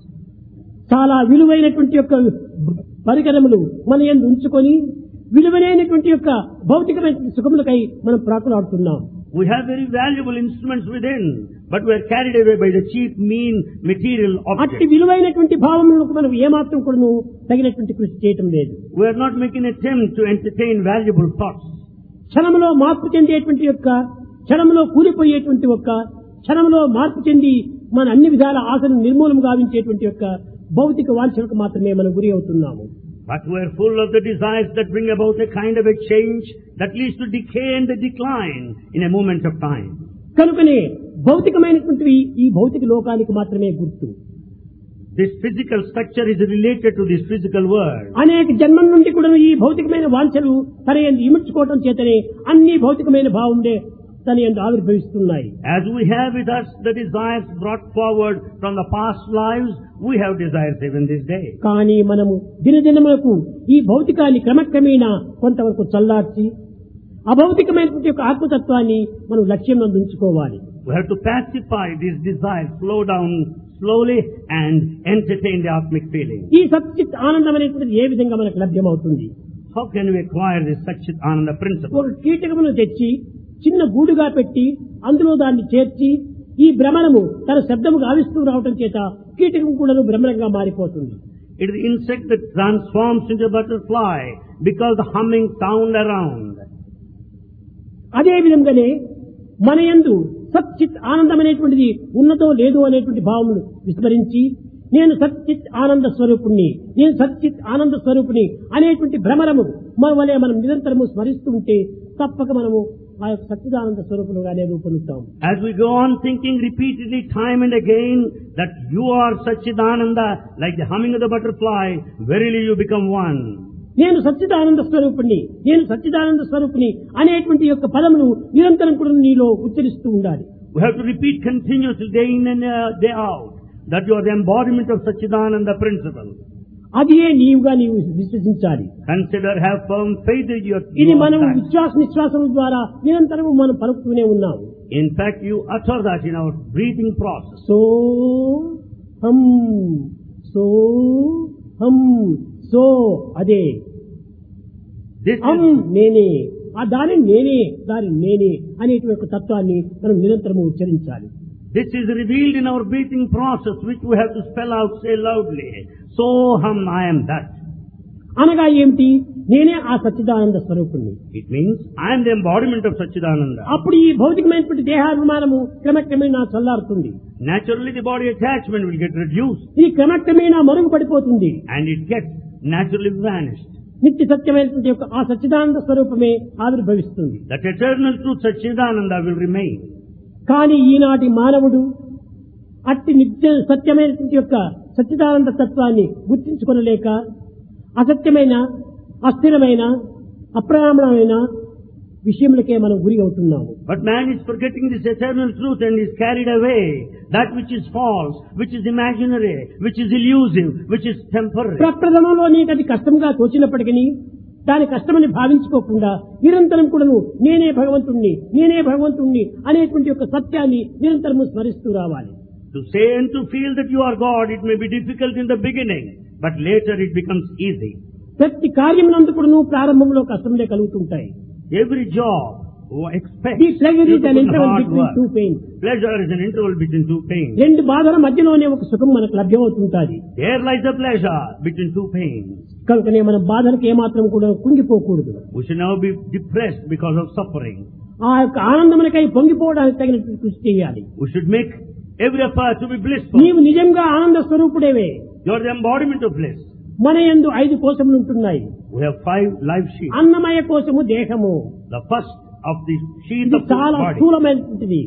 చాలా విలువైనటువంటి యొక్క పరికరములు మన యందు ఉంచుకొని విలువైనటువంటి యొక్క భౌతికమైన సుఖములకై మనం ప్రాకులాడుతున్నాం. We have very valuable instruments within, but we are carried away by the cheap, mean, material అట్టి objects. విలువైనటువంటి భావములకు మనం ఏమాత్రం కూడా తగినటువంటి కృషి చేయటం లేదు. We are not making an attempt to entertain valuable thoughts. క్షణంలో మార్పు చెందేటువంటి యొక్క క్షణంలో కూలిపోయేటువంటి యొక్క క్షణంలో మార్పు చెంది మన అన్ని విధాల ఆశను నిర్మూలం గావించేటువంటి యొక్క భౌతిక వాంఛలకు మాత్రమే మనం గురి అవుతున్నాము. But we are full of the desires that bring about a kind of a change that leads to decay and the decline in a moment of time. కనుకనే భౌతికమైనటువంటివి ఈ భౌతిక లోకానికి మాత్రమే గుర్తు. This physical structure is related to this physical world. అనేక జన్మల నుండి కూడా ఈ భౌతికమైన వాంఛలు తన యందు ఇముడ్చుకోవటం చేతనే అన్ని భౌతికమైన భావంలో తన యందు ఆవిర్భవిస్తున్నాయి. As we have with us the desires brought forward from the past lives, we have desires even this day. కానీ మనము దినదినములకు ఈ భౌతికాన్ని క్రమక్రమేణా కొంతవరకు చల్లార్చి అభౌతికమైనటువంటి యొక్క ఆత్మతత్వాన్ని మనం లక్ష్యంలో ఉంచుకోవాలి. We have to pacify these desires, slow down slowly and entertain the Atmic feeling. ఈ సచ్చిత్ ఆనందం అనేటువంటిది ఏ విధంగా మనకు లభ్యమవుతుంది? How can we acquire this Satchit Ananda principle? ఒక కీటకమును తెచ్చి చిన్న గూడుగా పెట్టి అందులో దాన్ని చేర్చి ఈ భ్రమణము తన శబ్దము గావిస్తూ రావటం చేత కీటకం కూడా భ్రమణంగా మారిపోతుంది. It is the insect that transforms into a butterfly because the humming sound around. అదే విధంగానే మన యందు సచ్చిత్ ఆనందం అనేటువంటిది ఉన్నదో లేదో అనేటువంటి భావమును విస్మరించి నేను సచ్చిత్ ఆనంద స్వరూపుణ్ణి, నేను సచ్చిత్ ఆనంద స్వరూపుని అనేటువంటి భ్రమరము మన వలె మనం నిరంతరము స్మరిస్తూ ఉంటే తప్పక మనము ఆ యొక్క Sachchidananda స్వరూపులుగానే రూపొందుతాం. As we go on thinking repeatedly time and again that you are Satchidananda, like the humming of the butterfly, verily you become one. నేను సచ్చిదానంద స్వరూపుణ్ణి, నేను సచ్చిదానంద స్వరూపుని అనేటువంటి యొక్క పదమును నిరంతరం కూడా నీలో ఉచ్చరిస్తూ ఉండాలి. We have to repeat continuously day in and day out that you are the embodiment of Satchidananda principle. అదే నీవుగా నీవు విశ్వసించాలి. Consider, have firm faith in your ఇది మనం fact. విశ్వాస నిశ్వాసముల ద్వారా నిరంతరము మనం పలుకుతూనే ఉన్నాము. In fact, you utter that in our breathing process. సో హం సో హం సో అదే This హం is, నేనే, ఆ దాని నేనే అనేటువంటి తత్వాన్ని మనం నిరంతరము ఉచ్చరించాలి. This is revealed in our breathing process, which we have to spell out, say loudly. Soham, I am that. అనగా ఏమిటి? నేనే ఆ Sachchidananda స్వరూపుణ్ణి. It means I am the embodiment of Satchidananda. అప్పుడు ఈ భౌతికమైనటువంటి దేహాభిమానము క్రమక్రమేణా చల్లారుతుంది. Naturally, the body attachment will get reduced. ఈ క్రమక్రమేణా మరుగుపడిపోతుంది. And it gets naturally vanished. నిత్య సత్యమైనటువంటి యొక్క ఆ సచ్చిదానంద స్వరూపమే ఆవిర్భవిస్తుంది. That eternal truth, Satchidananda, will remain. కానీ ఈనాటి మానవుడు అట్టి నిత్య సత్యమైనటువంటి యొక్క సచ్చిదానంద తత్వాన్ని గుర్తించుకొనలేక అసత్యమైన, అస్థిరమైన, అప్రామాణమైన విషయములకే మనం గురి అవుతున్నాము. But man is forgetting this eternal truth and is carried away. That which is false, which is imaginary, which is elusive, which is temporary. ప్రప్రథమంలో నీకు అది కష్టంగా తోచినప్పటికీ దాని కష్టమని భావించుకోకుండా నిరంతరం కూడాను నేనే భగవంతుణ్ణి అనేటువంటి యొక్క సత్యాన్ని నిరంతరము స్మరిస్తూ రావాలి. To say and to feel that you are God, it may be difficult in the beginning, but later it becomes easy. ప్రతి కార్యమునందు కూడాను ప్రారంభంలో కష్టములే కలుగుతుంటాయి. Every job expects The pleasure is an interval hard between work. two pains. Pleasure is an interval between two pains. రెండు బాధల మధ్యలోనే ఒక సుఖం మనకు లభ్యమవుతుంటుంది. There lies a pleasure between two pains. కనుకనే మన బాధలకు ఏమాత్రం కూడా కుంగిపోకూడదు. We should never be depressed because of suffering. ఆ యొక్క ఆనందమునకై పొంగిపోవడానికి తగినటువంటి కృషి చేయాలి. We should make every effort to be blissful. నీవు నిజంగా ఆనంద స్వరూపుడేవే. You are the embodiment of bliss. మన యందు 5 కోశములు ఉంటున్నాయి. We have 5 life sheaths. అన్నమయ కోశము దేహము. The first of the sheath ఇది of the చాలా body. స్థూలమైనటువంటిది.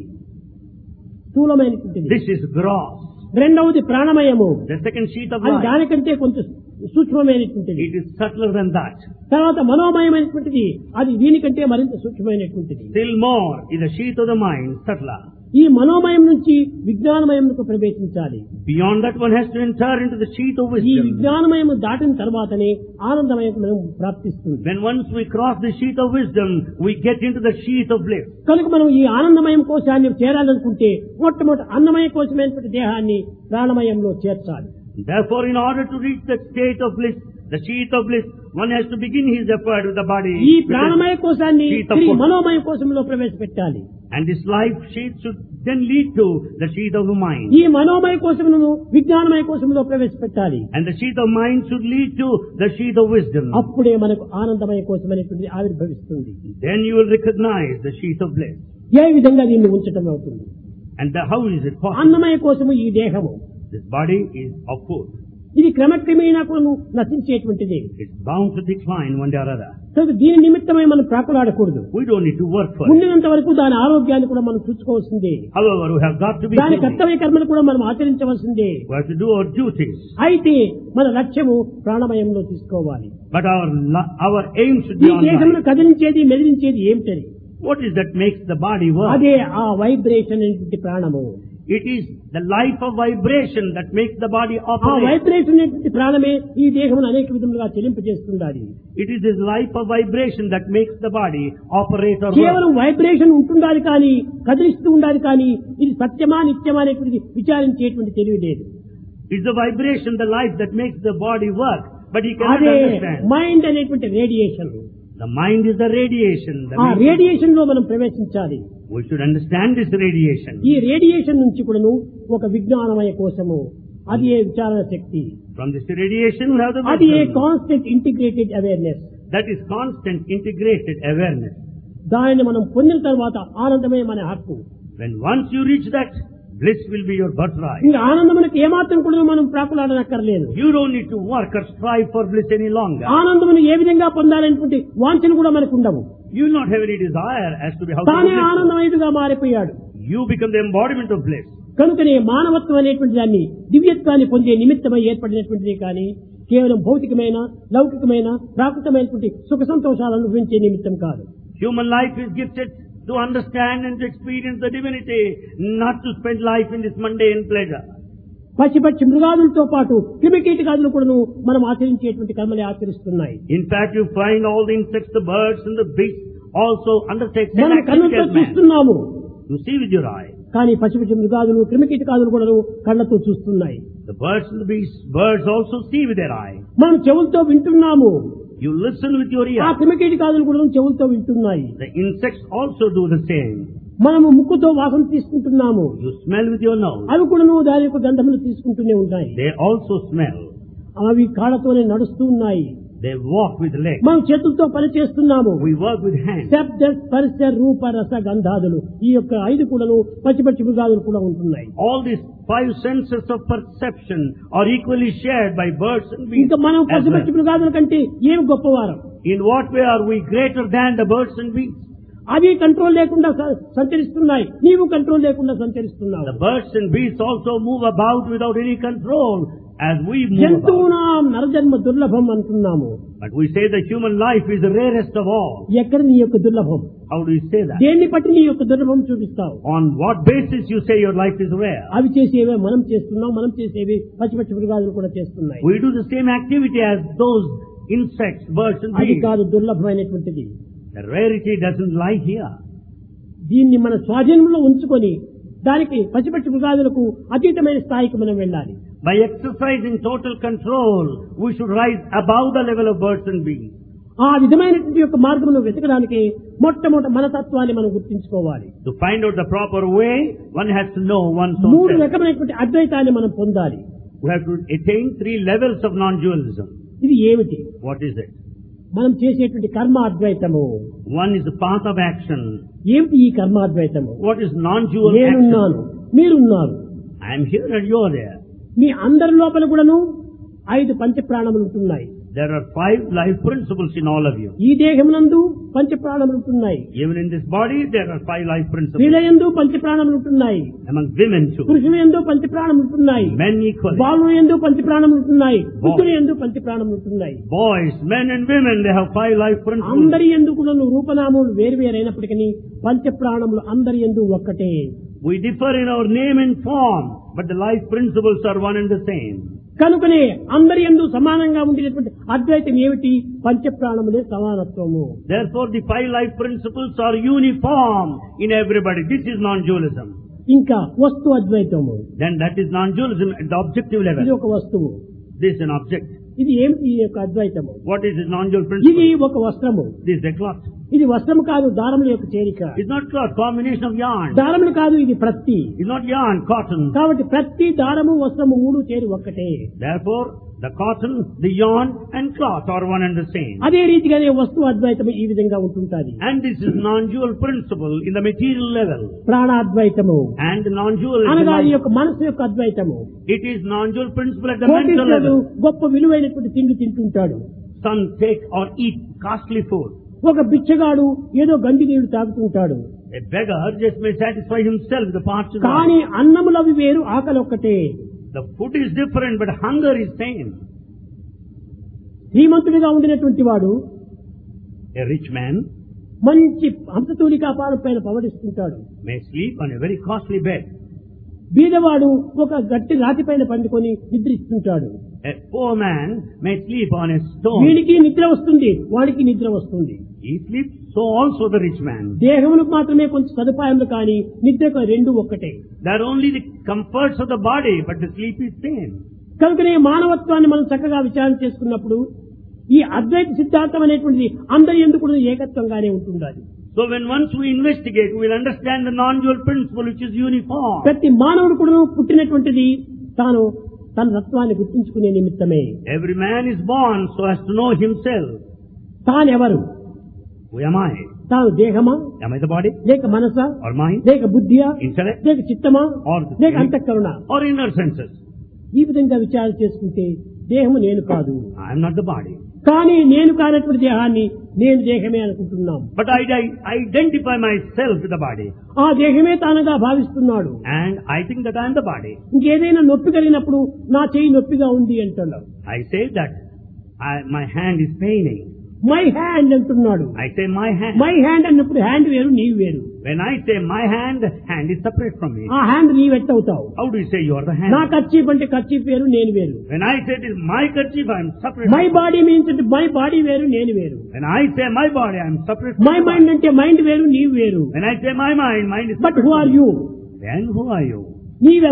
This is gross. రెండవది ప్రాణమయము. The second sheath of అది life. దానికంటే కొంచెం సూక్ష్మమైనటువంటిది. It is subtler than that. తర్వాత మనోమయమైనటువంటిది, అది దీనికంటే మరింత సూక్ష్మమైనటువంటిది. Still more is the sheath of the mind, subtler. ఈ మనోమయం నుంచి విజ్ఞానమయంకు ప్రవేశించాలి. Beyond that, one has to enter into the sheath of ఈ wisdom. విజ్ఞానమయం దాటిన తర్వాతనే ఆనందమయం మనం ప్రాప్తిస్తుంది. When once we cross the sheath of wisdom, we get into the sheath of bliss. కనుక మనం ఈ ఆనందమయం కోశాన్ని చేరాలనుకుంటే మొట్టమొదటి అన్నమయ కోశమైనటువంటి దేహాన్ని ప్రాణమయంలో చేర్చాలి. Therefore, in order to reach that state of bliss, the sheath of bliss, one has to begin his effort with the body. ఈ ప్రాణమయ కోశాన్ని sheath of తిరిగి body. మనోమయ కోశంలో ప్రవేశపెట్టాలి. And this life sheath should then lead to the sheath of the mind. ఈ మనోమయ కోశమును విజ్ఞానమయ కోశంలో ప్రవేశపెట్టాలి. And the sheath of mind should lead to the sheath of wisdom. అప్పుడే మనకు ఆనందమయ కోశం అనేటువంటిది ఆవిర్భవిస్తుంది. Then you will recognize the sheath of bliss. ఏ విధంగా దీన్ని ఉంచటం అవుతుంది? And how is it possible? అన్నమయ కోశము ఈ దేహము. This body is of food. ఇది క్రమక్రమేణా కూడా నశించేటువంటిది. It's bound to decline one day or other. కనుక దీని నిమిత్తమై మనం ప్రాకులాడకూడదు. We don't need to work for it. ఉండినంత వరకు దాని ఆరోగ్యాన్ని కూడా మనం చూసుకోవాల్సిందే. However, we have got to be దాని busy. కర్తవ్య కర్మలు కూడా మనం ఆచరించవలసిందే. We have to do our duties. అయితే మన లక్ష్యము ప్రాణమయంలో తీసుకోవాలి. But our aim should ఈ be on దేశంలో life. కదిలించేది మెదిలించేది ఏమిటని? What is that makes the body work? అదే ఆ వైబ్రేషన్ అనేటువంటి ప్రాణము. It is the life of vibration that makes the body ఆ operate. వైబ్రేషన్ అనేటువంటి ప్రాణమే ఈ దేహమును అనేక విధములుగా చెలింపజేస్తుండాలి. It is this life of vibration that makes the body operate or work. కేవలం వైబ్రేషన్ ఉంటుండాలి కానీ కదిలిస్తూ ఉండాలి కానీ ఇది సత్యమా నిత్యమా అనేటువంటి విచారించేటువంటి తెలివి లేదు. It's the vibration, the life that makes the body work. But you cannot అదే understand. మైండ్ అనేటువంటి radiation. The mind is the radiation. ఆ రేడియేషన్ లో మనం ప్రవేశించాలి. We should understand this radiation. ఈ రేడియేషన్ నుంచి కూడాను ఒక విజ్ఞానమయ కోశము, అది ఏ విచారణ శక్తి, From this radiation we have the అది ఏ wisdom. Constant integrated awareness. That is constant integrated awareness. దానిని మనం పొందిన తర్వాత ఆనందమే మన హక్కు. When once you reach that, bliss will be your birthright. ఇంకా ఆనందమునకు ఏమాత్రం కూడా మనం ప్రాకులాడనక్కర్లేదు. You don't need to work or strive for bliss any longer. ఆనందమును ఏ విధంగా పొందాలనేటువంటి వాంఛను కూడా మనకు ఉండవు. You will not have any desire as to be how to తానే be blissful. ఆనందమయుడుగా మారిపోయాడు. You become the embodiment of bliss. కనుకనే మానవత్వం అనేటువంటి దాన్ని దివ్యత్వాన్ని పొందే నిమిత్తమై ఏర్పడినటువంటిది కానీ కేవలం భౌతికమైన లౌకికమైన ప్రాకృతమైనటువంటి సుఖ సంతోషాలు అనుభవించే నిమిత్తం కాదు. Human life is gifted to understand and to experience the divinity, not to spend life in this mundane pleasure. పశుపక్షి మృగాదులతో పాటు క్రిమికీటకాదులు కూడా మనం ఆచరించేటువంటి కర్మలే ఆచరిస్తున్నాయి. In fact, you find all the insects, the birds and the beasts also undertake that మనం activity కన్నులతో as man. చూస్తున్నాము You see with your eye. కానీ పశుపక్షి మృగాదులు క్రిమికీటకాదులు కూడా కళ్ళతో చూస్తున్నాయి. The birds and the beasts, birds also see with their eye. మనం చెవులతో వింటున్నాము. You listen with your ఆ ear. క్రిమికీటకాదులు కూడా చెవులతో వింటున్నాయి. The insects also do the same. మనము ముక్కుతో వాసన తీసుకుంటున్నాము. You smell with your nose. అవి కూడా దాని యొక్క గంధములు తీసుకుంటూనే ఉంటాయి. They also smell. అవి కాళ్ళతోనే నడుస్తూ ఉన్నాయి. They walk with legs. మనం చేతులతో పని చేస్తున్నాము. We work with hands. శబ్ద స్పర్శ రూప రస గంధాదులు ఈ యొక్క 5 కూడాను పచ్చి మృగాదులు కూడా ఉంటున్నాయి. All these 5 senses of perception are equally shared by birds and beasts. ఇంకా మనం as well. పచ్చి మృగాదుల కంటే ఏం గొప్పవారం? In what way are we greater than the birds and beasts? అవి కంట్రోల్ లేకుండా సంచరిస్తున్నాయి, నీవు కంట్రోల్ లేకుండా సంచరిస్తున్నావు. The birds and beasts also move about without any control as we move about. జంతువునాం నరజన్మ దుర్లభం అంటున్నాము. But we say the human life is the rarest of all. ఎక్కడ నీ యొక్క దుర్లభం? How do you say that? దేన్ని బట్టి నీ యొక్క దుర్లభం చూపిస్తావు? On what basis you say your life is rare? అవి చేసేవే మనం చేస్తున్నాం, మనం చేసేవి పచ్చి మృగాదులు కూడా చేస్తున్నాయి. We do the same activity as those insects, birds and అది beasts. కాదు దుర్లభమైనటువంటిది. The rarity doesn't lie here. దీన్ని మన స్వాధీనంలో ఉంచుకొని దానికి పచ్చి మృగాదులకు అతీతమైన స్థాయికి మనం వెళ్ళాలి. By exercising total control, we should rise above the level of birds and beasts. ఆ విధమైనటువంటి యొక్క మార్గమును వెతకడానికి మొట్టమొదట మన తత్వాన్ని మనం గుర్తించుకోవాలి. To find out the proper way, one has to know one's own 3 self. రకమైనటువంటి అద్వైతాన్ని మనం పొందాలి. We have to attain 3 levels of non-dualism. ఇది ఏమిటి? What is it? మనం చేసేటువంటి కర్మ అద్వైతము. One is the path of action. ఏమిటి ఈ కర్మ అద్వైతము? What is non-dual action? నేనున్నాను, మీరున్నారు. I am here and you are there. మీ అందరి లోపల కూడాను 5 పంచప్రాణములు ఉంటున్నాయి. There are 5 life principles in all of you. ఈ దేహమునందు పంచప్రాణములు ఉంటున్నాయి. Even in this body, there are 5 life principles. స్త్రీలయందు పంచప్రాణములు ఉంటున్నాయి. Among women too. పురుషులయందు పంచప్రాణములు ఉంటున్నాయి. Men equally. బాలులయందు పంచప్రాణములు ఉంటున్నాయి. బుద్ధులయందు పంచప్రాణములు ఉంటున్నాయి. Boys, men and women, they have 5 life principles. అందరి యందు కూడాను రూపనామములు వేరువేరైనప్పటికీ పంచప్రాణములు అందరి యందు ఒక్కటే. We differ in our name and form, but the life principles are one and the same. కనుకనే అందరి యందు సమానంగా ఉండేటువంటి అద్వైతం ఏమిటి? పంచప్రాణములే సమానత్వము. Therefore, the 5 life principles are uniform in everybody. This is non-dualism. ఇంకా వస్తు అద్వైతము. Then that is non-dualism at the objective ఇది level. ఒక వస్తువు. This is an object. ఇది ఏమిటి ఈ యొక్క అద్వైతము? What is this non-dual ఇది principle? ఒక వస్త్రము. This is a cloth. ఇది వస్త్రము కాదు, దారముల యొక్క చేరిక. It's not cloth, combination of yarn. దారములు కాదు, ఇది ప్రత్తి. It's not yarn, cotton. కాబట్టి ప్రత్తి, దారము, వస్త్రము 3 చేరి ఒక్కటే. Therefore, the cotton, the yarn and cloth are one and the same. అదే రీతిగానే వస్తు అద్వైతం ఈ విధంగా ఉంటుంటది. And this is non-dual principle in the material level. ప్రాణాద్వైతము And non-dual in the అనగా ఈ life. యొక్క మనసు యొక్క అద్వైతము. It is non-dual principle at the mental కోటీశ్వరుడు level. గొప్ప విలువైనటువంటి తిండి తింటుంటాడు. Some take or eat costly food. ఒక బిచ్చగాడు ఏదో గంజి నీళ్లు తాగుతుంటాడు. A beggar just may satisfy himself with the parts of కానీ life. అన్నములవి వేరు, ఆకలి ఒక్కటే. The food is different, but hunger is same. శ్రీమంతుడిగా ఉండినటువంటి వాడు A rich man మంచి హంసతూలికా పాల పైన పవడిస్తుంటాడు. may sleep on a very costly bed. బీదవాడు ఒక గట్టి రాతి పైన పండుకొని నిద్రిస్తుంటాడు. A poor man may sleep on a stone. వీడికి నిద్ర వస్తుంది, వాడికి నిద్ర వస్తుంది. He sleeps, so also the rich man. దేహములకు మాత్రమే కొంచెం సదుపాయములు కానీ నిద్రకు 2 ఒక్కటే. They are only the comforts of the body, but the sleep is same. కనుకనే మానవత్వాన్ని మనం చక్కగా విచారణ చేసుకున్నప్పుడు ఈ అద్వైత సిద్ధాంతం అనేటువంటిది అందరి యందు కూడా ఏకత్వంగానే ఉంటుండాలి. So when once we investigate, we will understand the non-dual principle which is uniform. ప్రతి మానవుడు కూడా పుట్టినటువంటిది తాను తన తత్వాన్ని గుర్తించుకునే నిమిత్తమే. Every man is born so as to know himself. తానెవరు? Who am I? తాను దేహమా, Am I the body లేక మనసా, or mind, లేక బుద్ధియా, intellect లేక చిత్తమా, or లేక అంతఃకరణ? or inner senses? ఈ విధంగా విచారణ చేసుకుంటే దేహము నేను కాదు. I am not the body. కానీ నేను కానటువంటి దేహాన్ని నేను దేహమే అనుకుంటున్నాం. But I identify myself with the body. ఆ దేహమే తానుగా భావిస్తున్నాడు. And I think that I am the body. ఇంకేదైనా నొప్పి కలిగినప్పుడు నా చేయి నొప్పిగా ఉంది అంటున్నాడు. I say that my hand is paining. My hand అంటున్నాడు. I say my hand. My hand అన్నప్పుడు హ్యాండ్ వేరు, నీవు వేరు. When I say my hand is separate from me. ఆ హ్యాండ్ నీవెట్టవుతావు. How do you say you are the hand? నా కర్చీఫ్ అంటే కర్చీఫ్ వేరు, నేను వేరు. When I say it is my kerchief, I am separate. My body means అంటే మై బాడీ వేరు, నేను వేరు. When I say my body, I am separate. My mind అంటే మైండ్ వేరు, నీవు వేరు. When I say my mind is but separate. Who are you? Then who are you? నీవెవరు?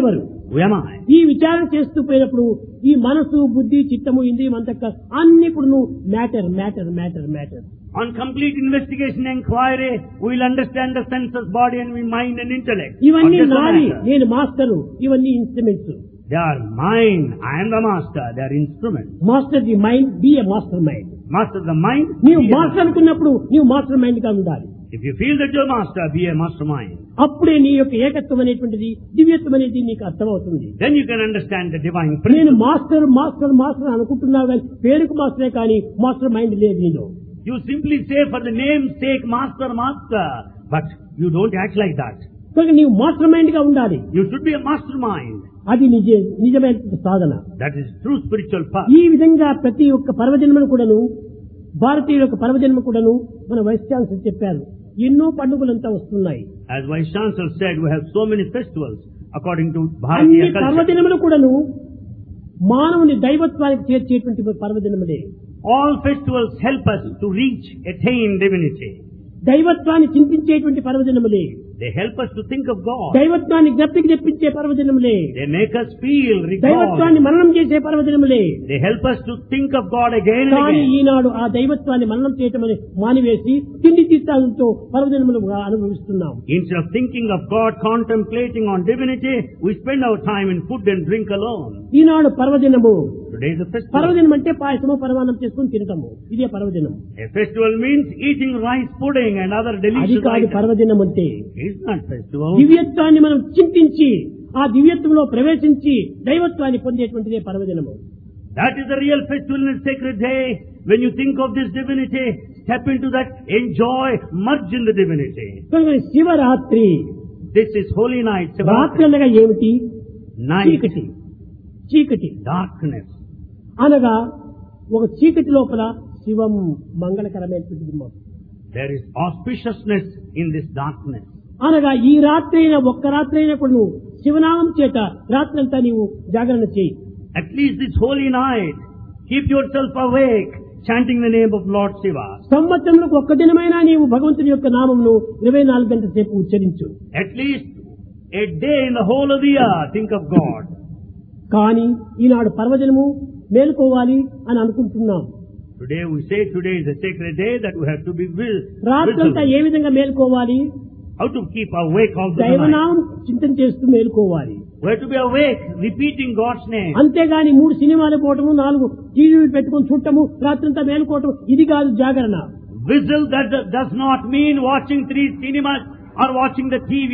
Who am I? ఈ విచారణ చేస్తూ పోయినప్పుడు ఈ మనసు, బుద్ధి, చిత్తము, ఇంద్రియం అంతక అన్ని ఇప్పుడు matter matter matter matter. On complete investigation and inquiry, we will understand the senses, body and mind and intellect. ఇవన్నీ Or just a నాది, matter. నేను మాస్టరు, ఇవన్నీ instruments. They are mine. I am the master. They are instruments. Master the mind, be a master mind. Master the mind. నీవు be a మాస్టర్ అనుకున్నప్పుడు నీవు మాస్టర్ మైండ్ గా ఉండాలి. If you feel that you are master, be a mastermind. అప్పుడే నీ యొక్క ఏకత్వం అనేటువంటిది, దివ్యత్వం అనేది నీకు అర్థమవుతుంది. Then you can understand the divine నేను principle. మాస్టర్ మాస్టర్ మాస్టర్ అనుకుంటున్నావు కానీ పేరుకు మాస్టరే కానీ మాస్టర్ మైండ్ లేదు నీలో. You simply say for the name's sake, master, master. But you don't act like that. కనుక నీవు మాస్టర్ మైండ్ గా ఉండాలి. You should be a mastermind. అది నిజమైన సాధన. That is true spiritual path. ఈ విధంగా ప్రతి ఒక్క పర్వదినమును కూడాను, భారతీయుల యొక్క పర్వదినము కూడాను మన వైస్ ఛాన్సలర్ చెప్పారు, ఎన్నో పండుగలంతా వస్తున్నాయి. As Vice Chancellor said, we have so many festivals according to అన్ని Bharatiya culture. పర్వదినములు కూడాను మానవుని దైవత్వానికి చేర్చేటువంటి పర్వదినములే. All festivals help us to reach, attain divinity. దైవత్వాన్ని చింతించేటువంటి పర్వదినములే. They help us to think of God. దైవత్వాన్ని జ్ఞప్తికి తెప్పించే పర్వదినములే. They make us feel, దైవత్వాన్ని recall. మననం చేసే పర్వదినములే. They help us to think of God again and కానీ again. ఈనాడు ఆ దైవత్వాన్ని మననం చేయటం అని మానివేసి తిండి తీర్థాలతో పర్వదినములుగా అనుభవిస్తున్నాం. Instead of thinking of God, contemplating on divinity, we spend our time in food and drink alone. Eenadu పర్వదినము. Today is a festival. పర్వదినం అంటే పాయసము పరమాన్నం చేసుకుని తినటము, ఇదే పర్వదినం. A festival means eating rice pudding and other అది delicious కాదు items. పర్వదినం అంటే. It's not festival. దివ్యత్వాన్ని మనం చింతించి ఆ దివ్యత్వంలో ప్రవేశించి దైవత్వాన్ని పొందేటువంటిదే పర్వదినము. That is the real festival and sacred day. When you think of this divinity, step into that, enjoy, merge in the divinity. కనుక Shivaratri. This is holy night. రాత్రి అనగా ఏమిటి? Night. చీకటి. చీకటి Darkness. అనగా ఒక చీకటి లోపల శివం మంగళకరమైనటువంటిది. There is auspiciousness in this darkness. అనగా ఈ రాత్రి అయినా ఒక్క రాత్రి అయినా కూడా నువ్వు శివనామం చేత రాత్రంతా నీవు జాగరణ చేయి. At least this holy night, keep yourself awake, chanting the name of Lord Shiva. సంవత్సరంలో ఒక్క దినమైనా నీవు భగవంతుని యొక్క నామమును 24 గంటల సేపు ఉచ్చరించు. At least a day in the whole of the year, think of God. కానీ ఈనాడు పర్వదినము మేలుకోవాలి అని అనుకుంటున్నాం. Today we say today is a sacred day that we have to be రాత్రంతా vigilant. ఏ విధంగా మేలుకోవాలి? How to keep awake all the night. దైవనామం చింతన చేస్తూ మేలుకోవాలి. We have to be awake, repeating God's name. అంతేగాని 3 సినిమాలు పోవటము, 4 టీవీలు పెట్టుకుని చూడటము, రాత్రంతా మేలుకోవటం ఇది కాదు జాగరణ. Whistle does not mean watching 3 cinemas or watching the TV.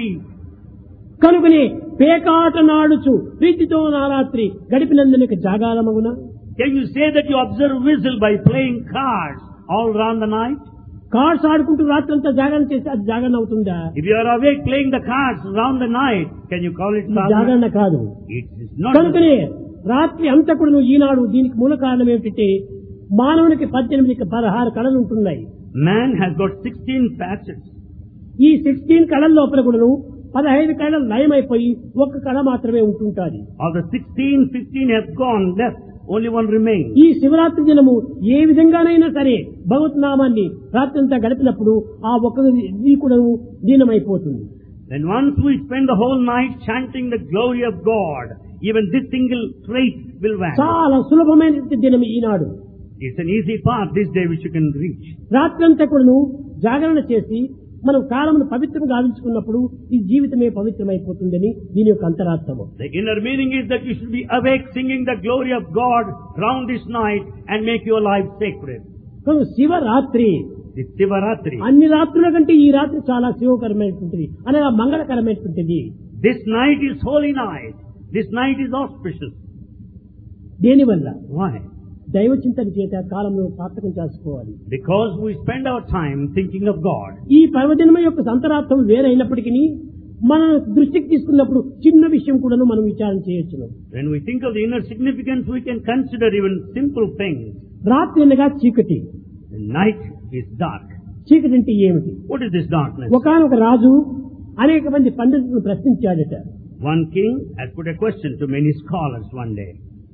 కనుకనే పేకాట నాడుచు ప్రీతితో నా రాత్రి గడిపినందున జాగారమగున. Can you say that you observe whistle by playing cards all round the night? Cards ఆడుకుంటూ రాత్రంతా జాగరణ చేస్తే అది జాగరణ అవుతుందా? If you are awake playing the cards round the night, can you call it ఇది sadhana? జాగరణ కాదు. It is not. కనుకనే రాత్రి అంతా కూడా నువ్వు ఈనాడు దీనికి మూల కారణం ఏమిటంటే మానవునికి 16 కళలు ఉంటున్నాయి. Man has got 16 facets. ఈ 16 కళల లోపల కూడా 15 కళలు లయమైపోయి ఒక్క కళ మాత్రమే ఉంటుంటాది. Of the 16, 15 have gone left. Only one remains. ఈ శివరాత్రి దినము ఏ విధంగానైనా సరే భగవత్ నామాన్ని రాత్రంతా గడిపినప్పుడు ఆ ఒక్క ఇది కూడా లీనమైపోతుంది. Then once we spend the whole night chanting the glory of God, even this single trait will vanish. చాలా సులభమైన దినం ఈనాడు. It's an easy path this day which you can reach. రాత్రంతా కూడా జాగరణ చేసి మనం కాలమును పవిత్రం గావించుకున్నప్పుడు ఈ జీవితమే పవిత్రమైపోతుందని దీని యొక్క అంతరార్థము. The inner meaning is that you should be awake singing the glory of God round this night and make your life sacred. కనుక శివరాత్రి It's Sivaratri. అన్ని రాత్రుల కంటే ఈ రాత్రి చాలా శివకరమైనటువంటిది, అనగా మంగళకరమైనటువంటిది. This night is holy night. This night is auspicious. దేనివల్ల? Why? దైవ చింతన చేత కాలంలో సార్థకం చేసుకోవాలి. Because we spend our time thinking of God. ఈ పర్వదినం యొక్క అంతరార్థం వేరైనప్పటికీ మన దృష్టికి తీసుకున్నప్పుడు చిన్న విషయం కూడా మనం విచారణ చేయొచ్చును. When we think of the inner significance, we can consider even simple things. రాత్రి అనగా చీకటి. The night is dark. చీకటి అంటే ఏమిటి? What is this darkness? ఒకానొక రాజు అనేక మంది పండితులను ప్రశ్నించాడట. One king has put a question to many scholars one day.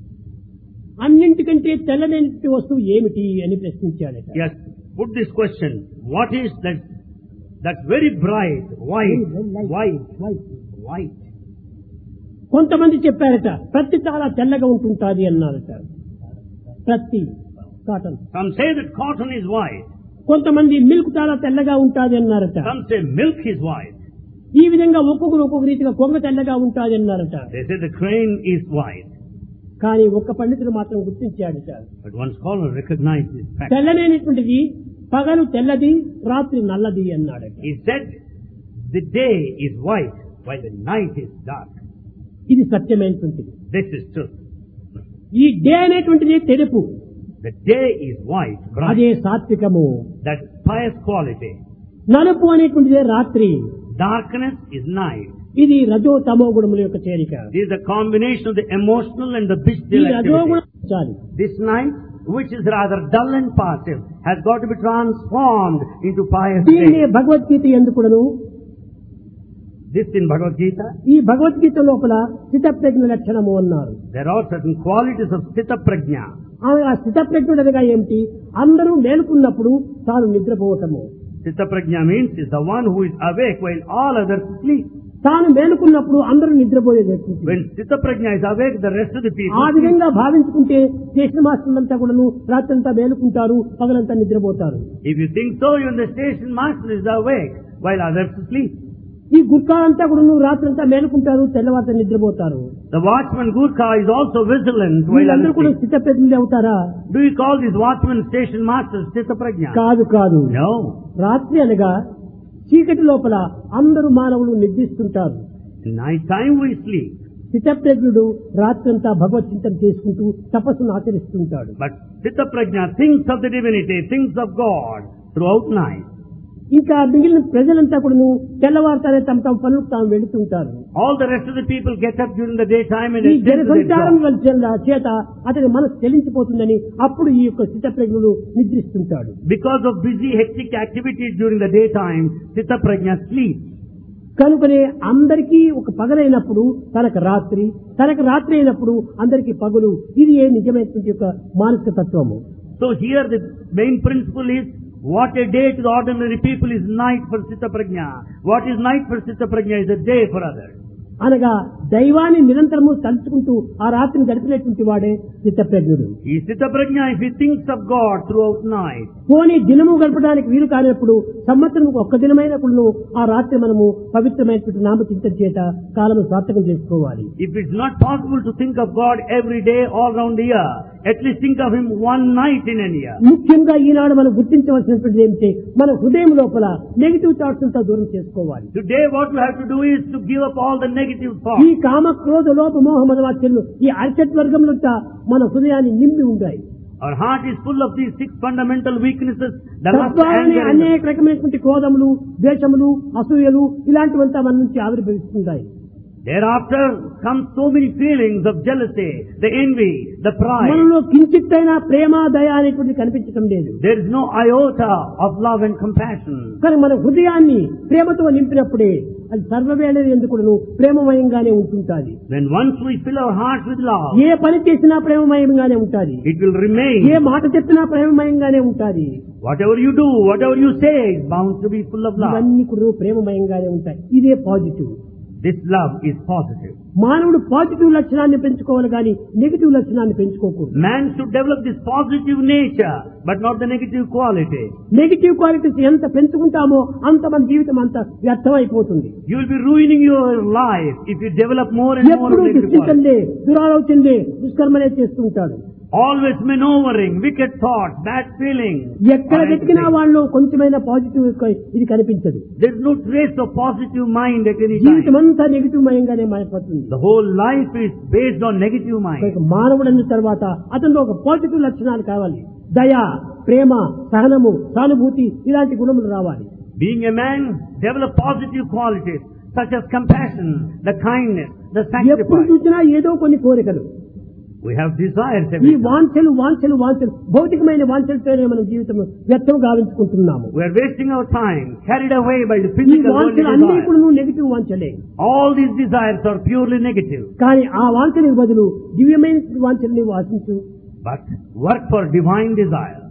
అన్నింటికంటే తెల్లని వస్తువు ఏమిటి అని ప్రశ్నించాడట. He has put this question. What is that's very bright, white. కొంతమంది చెప్పారట ప్రతి చాలా తెల్లగా ఉంటుంటాది అన్నారట. ప్రతి cotton. Some say that cotton is white. కొంతమంది మిల్క్ చాలా తెల్లగా ఉంటాది అన్నారట. Some say milk is white. ఈ విధంగా ఒక్కొక్కరు ఒక్కొక్క రీతిగా కొంగ తెల్లగా ఉంటాది అన్నారట. They say the crane is white. కానీ ఒక్క పండితుడు మాత్రం గుర్తించాడట. But one scholar recognized this fact. తెల్లనేటువంటిది పగలు తెల్లది, రాత్రి నల్లది అన్నాడట. He said the day is white while the night is dark. ఇది సత్యమైనటువంటిది. This is truth. ఈ డే అనేటువంటిది తెలుపు. The day is white, bright. అదే సాత్వికము. That pious quality. నలుపు అనేటువంటిదే రాత్రి. Darkness is night. ఇది రజో తమో గుణముల యొక్క చేరిక. This is the combination of the emotional and the ఈ bestial రజో activity. గుణం చాలు. This night, which is rather dull and passive, has got to be transformed into pious దీనినే day. Bhagavad Gita ఎందుకును This in Bhagavad Gita, ఈ భగవద్గీత లోపల స్థితప్రజ్ఞ లక్షణము అన్నారు. there are certain qualities of Sthita Prajna. ఆ స్థితప్రజ్ఞుడు అనగా ఏమిటి? అందరూ మేలుకున్నప్పుడు తాను నిద్రపోవటము. Sthita Prajna means is the one who is awake while all others sleep. తాను మేలుకున్నప్పుడు అందరూ నిద్రపోయేది. When Sthita Prajna is awake, the rest of the people ఆ sleep. విధంగా భావించుకుంటే స్టేషన్ మాస్టర్లంతా కూడాను రాత్రంతా మేలుకుంటారు, పగలంతా నిద్రపోతారు. If you think so, even the station master is awake while others sleep. ఈ గుర్ఖాలంతా కూడాను రాత్రంతా మేలుకుంటారు, తెల్లవారుతా నిద్రపోతారు. The watchman Gurkha is also vigilant while వీళ్ళందరూ others కూడా sleep. స్థితప్రజ్ఞులే అవుతారా? Do you call this watchman station master Sthita Prajna? కాదు కాదు. No. రాత్రి అనగా చీకటి లోపల అందరూ మానవులు నిద్రిస్తుంటారు. In night time we sleep. స్థితప్రజ్ఞుడు రాత్రంతా భగవత్ చింతన చేసుకుంటూ తపస్సును ఆచరిస్తుంటాడు. But Sthita Prajna thinks of the divinity, thinks of God throughout night. ఇంకా మిగిలిన ప్రజలంతా కూడా తెల్లవారుతానే తమ తమ పనులకు తాము వెళుతుంటారు. All the rest of the people get up during the daytime and ఈ attend to their జనసంచారం job. చేత అతని మనసు చెలించిపోతుందని అప్పుడు ఈ యొక్క స్థితప్రజ్ఞుడు నిద్రిస్తుంటాడు. Because of busy hectic activities during the daytime, Sthita Prajna sleeps. కనుకనే అందరికీ ఒక పగలైనప్పుడు తనకు రాత్రి, తనకు రాత్రి అయినప్పుడు అందరికీ పగలు. ఇది ఏ నిజమైనటువంటి యొక్క మానసిక తత్వము. So here the main principle is, what a day to the ordinary people is night for Sthita Prajna. What is night for Sthita Prajna is a day for others. అనగా దైవాన్ని నిరంతరము తలుచుకుంటూ ఆ రాత్రిని గడిపినటువంటి వాడే స్థితప్రజ్ఞుడు. He is Sthita Prajna if he thinks of God throughout night. పోనీ దినము గడపడానికి వీలు కానప్పుడు సంవత్సరం ఒక్క దినమైనప్పుడు ఆ రాత్రి మనము పవిత్రమైనటువంటి నామచింతన చేత కాలము సార్థకం చేసుకోవాలి. If it's not possible to think of God every day all round the year, at least think of Him one night in a year. ముఖ్యంగా ఈనాడు మనం గుర్తించవలసినటువంటి ఏమిటి? మన హృదయం లోపల నెగిటివ్ థాట్స్ అంతా దూరం చేసుకోవాలి. Today what you have to do is to give up all the negative ఈ thoughts. కామ క్రోధ లోప మోహ మదవాచ్యలు ఈ అరిషట్ వర్గంలో మన హృదయాన్ని నింపి ఉంటాయి. Our heart is full of these 6 fundamental weaknesses. The lust, తద్వారానే anger, and అనేక రకమైనటువంటి క్రోధములు, ద్వేషములు, అసూయలు ఇలాంటివంతా మన నుంచి ఆవిర్భవిస్తుంటాయి. thereafter come so many feelings of jealousy, the envy, the pride. మనలో కించిత్తైనా ప్రేమ దయ అనేటువంటి కనిపించడం లేదు. There is no iota of love and compassion. కానీ మన హృదయాన్ని ప్రేమతో నింపినప్పుడే అది సర్వవేళ ఎందుకు ప్రేమమయంగానే ఉంటుంటాది. When once we fill our hearts with love, ఏ పని చేసినా ప్రేమమయంగానే ఉంటాది. it will remain. ఏ మాట చెప్పినా ప్రేమమయంగానే ఉంటాది. Whatever you do, whatever you say is bound to be full of love. ఇవన్నీ కూడా ప్రేమమయంగానే ఉంటాయి. ఇదే positive. This love is positive. మానవుడు పాజిటివ్ లక్షణాన్ని పెంచుకోవాలి కానీ నెగిటివ్ లక్షణాన్ని పెంచుకోకూడదు. Man should develop this positive nature, but not the negative quality. Negative qualities ఎంత పెంచుకుంటామో అంత మన జీవితం అంత వ్యర్థమైపోతుంది. You will be ruining your life if you develop more and more ఎప్పుడు negative qualities. దుశ్చింతలే, దురాలోచనలే, దుష్కర్మలే చేస్తూ ఉంటాడు. Always maneuvering, wicked thoughts, bad feelings. ఎక్కడ వెతికినా వాళ్ళు కొంచెమైనా పాజిటివ్ ఇది కనిపించదు. There is no trace of positive mind at any జీవితం time. అంతా నెగిటివ్ మయంగానే మారిపోతుంది. The whole life is based on negative mind. మానవుడు అన్న తర్వాత అతనిలో ఒక పాజిటివ్ లక్షణాలు కావాలి. దయ, ప్రేమ, సహనము, సానుభూతి ఇలాంటి గుణములు రావాలి. Being a man, develop positive qualities such as compassion, the kindness, the ఎప్పుడు sacrifice. చూసినా ఏదో కొన్ని కోరికలు. We have desires ఈ every time. వాంఛలు వాంఛలు వాంఛలు భౌతికమైన వాంఛలతోనే మనం జీవితం వ్యర్థం గావించుకుంటున్నాము. We are wasting our time, carried away by the ఈ physical worldly వాంఛలు అన్ని desires. కూడా నెగిటివ్ వాంఛలే. All these desires are purely negative. కానీ ఆ వాంఛలకు బదులు దివ్యమైన వాంఛలు నీవు ఆశించు. But work for divine desire.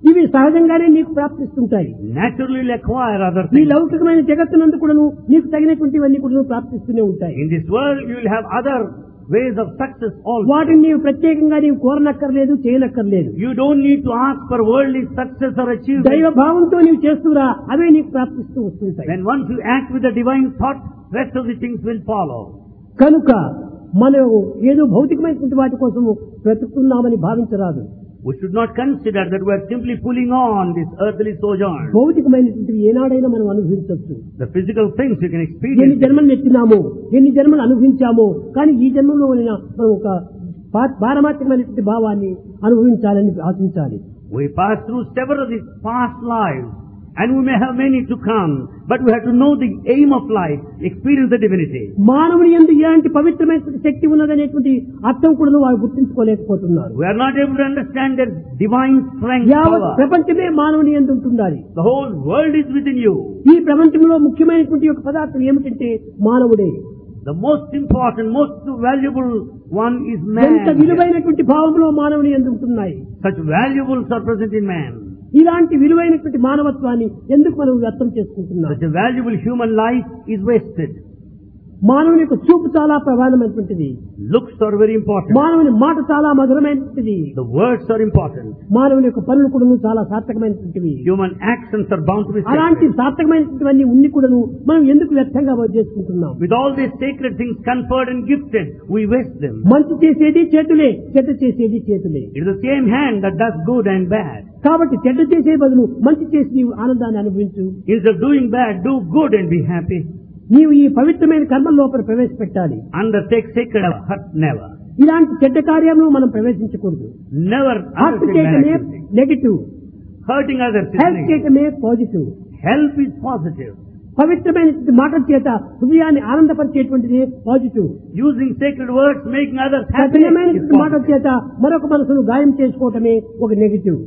ఇవి సహజంగానే నీకు ప్రాప్తిస్తుంటాయి. Naturally you'll acquire other ఈ things. లౌకికమైన జగత్తునందు కూడాను నీకు తగినటువంటివన్నీ కూడా ప్రాప్తిస్తూనే ఉంటాయి. In this world you will have other ways of success also. వాటిని నీవు ప్రత్యేకంగా నీవు కోరనక్కర్లేదు, చేయనక్కర్లేదు. You don't need to ask for worldly success or achievement. దైవ భావంతో నీవు చేస్తురా, అవే నీకు ప్రాప్తిస్తూ వస్తుంటాయి. When once you act with the divine thought, rest of the things will follow. కనుక మనం ఏదో భౌతికమైనటువంటి వాటి కోసము బ్రతుకుతున్నామని భావించరాదు. We should not consider that we are simply pulling on this earthly sojourn. భౌతికమైనటువంటివి ఏనాడైనా మనం అనుభవించవచ్చు. The physical things you can ఎన్ని experience. జన్మలు ఎత్తినామో, ఎన్ని జన్మలు అనుభవించామో, కానీ ఈ జన్మలో మనం ఒక పారమాత్రికమైనటువంటి భావాన్ని అనుభవించాలని ఆశించాలి. We pass through several of these past lives and we may have many to come, but we have to know the aim of life, experience the divinity. మానవుని యందు ఎలాంటి పవిత్రమైనటువంటి శక్తి ఉన్నదనేటువంటి అర్థం కూడా వారు గుర్తించుకోలేకపోతున్నారు. We are not able to understand their divine strength, యావత్ power. ప్రపంచమే మానవుని యందు ఉంటుండాలి. The whole world is within you. ఈ ప్రపంచంలో ముఖ్యమైనటువంటి ఒక పదార్థం ఏమిటంటే మానవుడే. The most important, most valuable one is ఎంత man. విలువైనటువంటి భావంలో మానవుని యందు ఉంటున్నాయి. Such valuables are present in man. ఇలాంటి విలువైనటువంటి మానవత్వాన్ని ఎందుకు మనం వ్యర్థం చేసుకుంటున్నాం? Such a valuable human life is wasted. మానవుని యొక్క చూపు చాలా ప్రధానమైనటువంటిది. Looks are very important. మానవుని మాట చాలా మధురమైనటువంటిది. The words are important. మానవుని యొక్క పనులు కూడా చాలా సార్థకమైనటువంటివి. Human actions are bound to be అలాంటి sacred. సార్థకమైనటువంటివన్నీ ఉన్ని కూడాను మనం ఎందుకు వ్యర్థంగా చేసుకుంటున్నాం? With all these sacred things conferred and gifted, we waste them. మంచి చేసేది చేతులే, చెడ్డ చేసేది చేతులే. It is the same hand that does good and bad. కాబట్టి చెడ్డ చేసే బదులు మంచి చేసి నీవు ఆనందాన్ని అనుభవించు. Instead of doing bad, do good and be happy. నీవు ఈ పవిత్రమైన కర్మ లోపల ప్రవేశపెట్టాలి. Undertake sacred hurt never. ఇలాంటి చెడ్డ కార్యమును మనం ప్రవేశించకూడదు. Never హర్ట్ undertake చేయటమే bad activity. Negative, Hurting others is help negative. చేయటమే పాజిటివ్. Help is positive. పవిత్రమైనటువంటి మాటల చేత హృదయాన్ని ఆనందపరిచేటువంటిది positive. Using sacred words, making others happy is కఠినమైనటువంటి మాటల positive. చేత మరొక మనసును గాయం చేసుకోవటమే ఒక negative.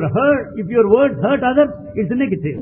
If your words hurt others, it's a negative.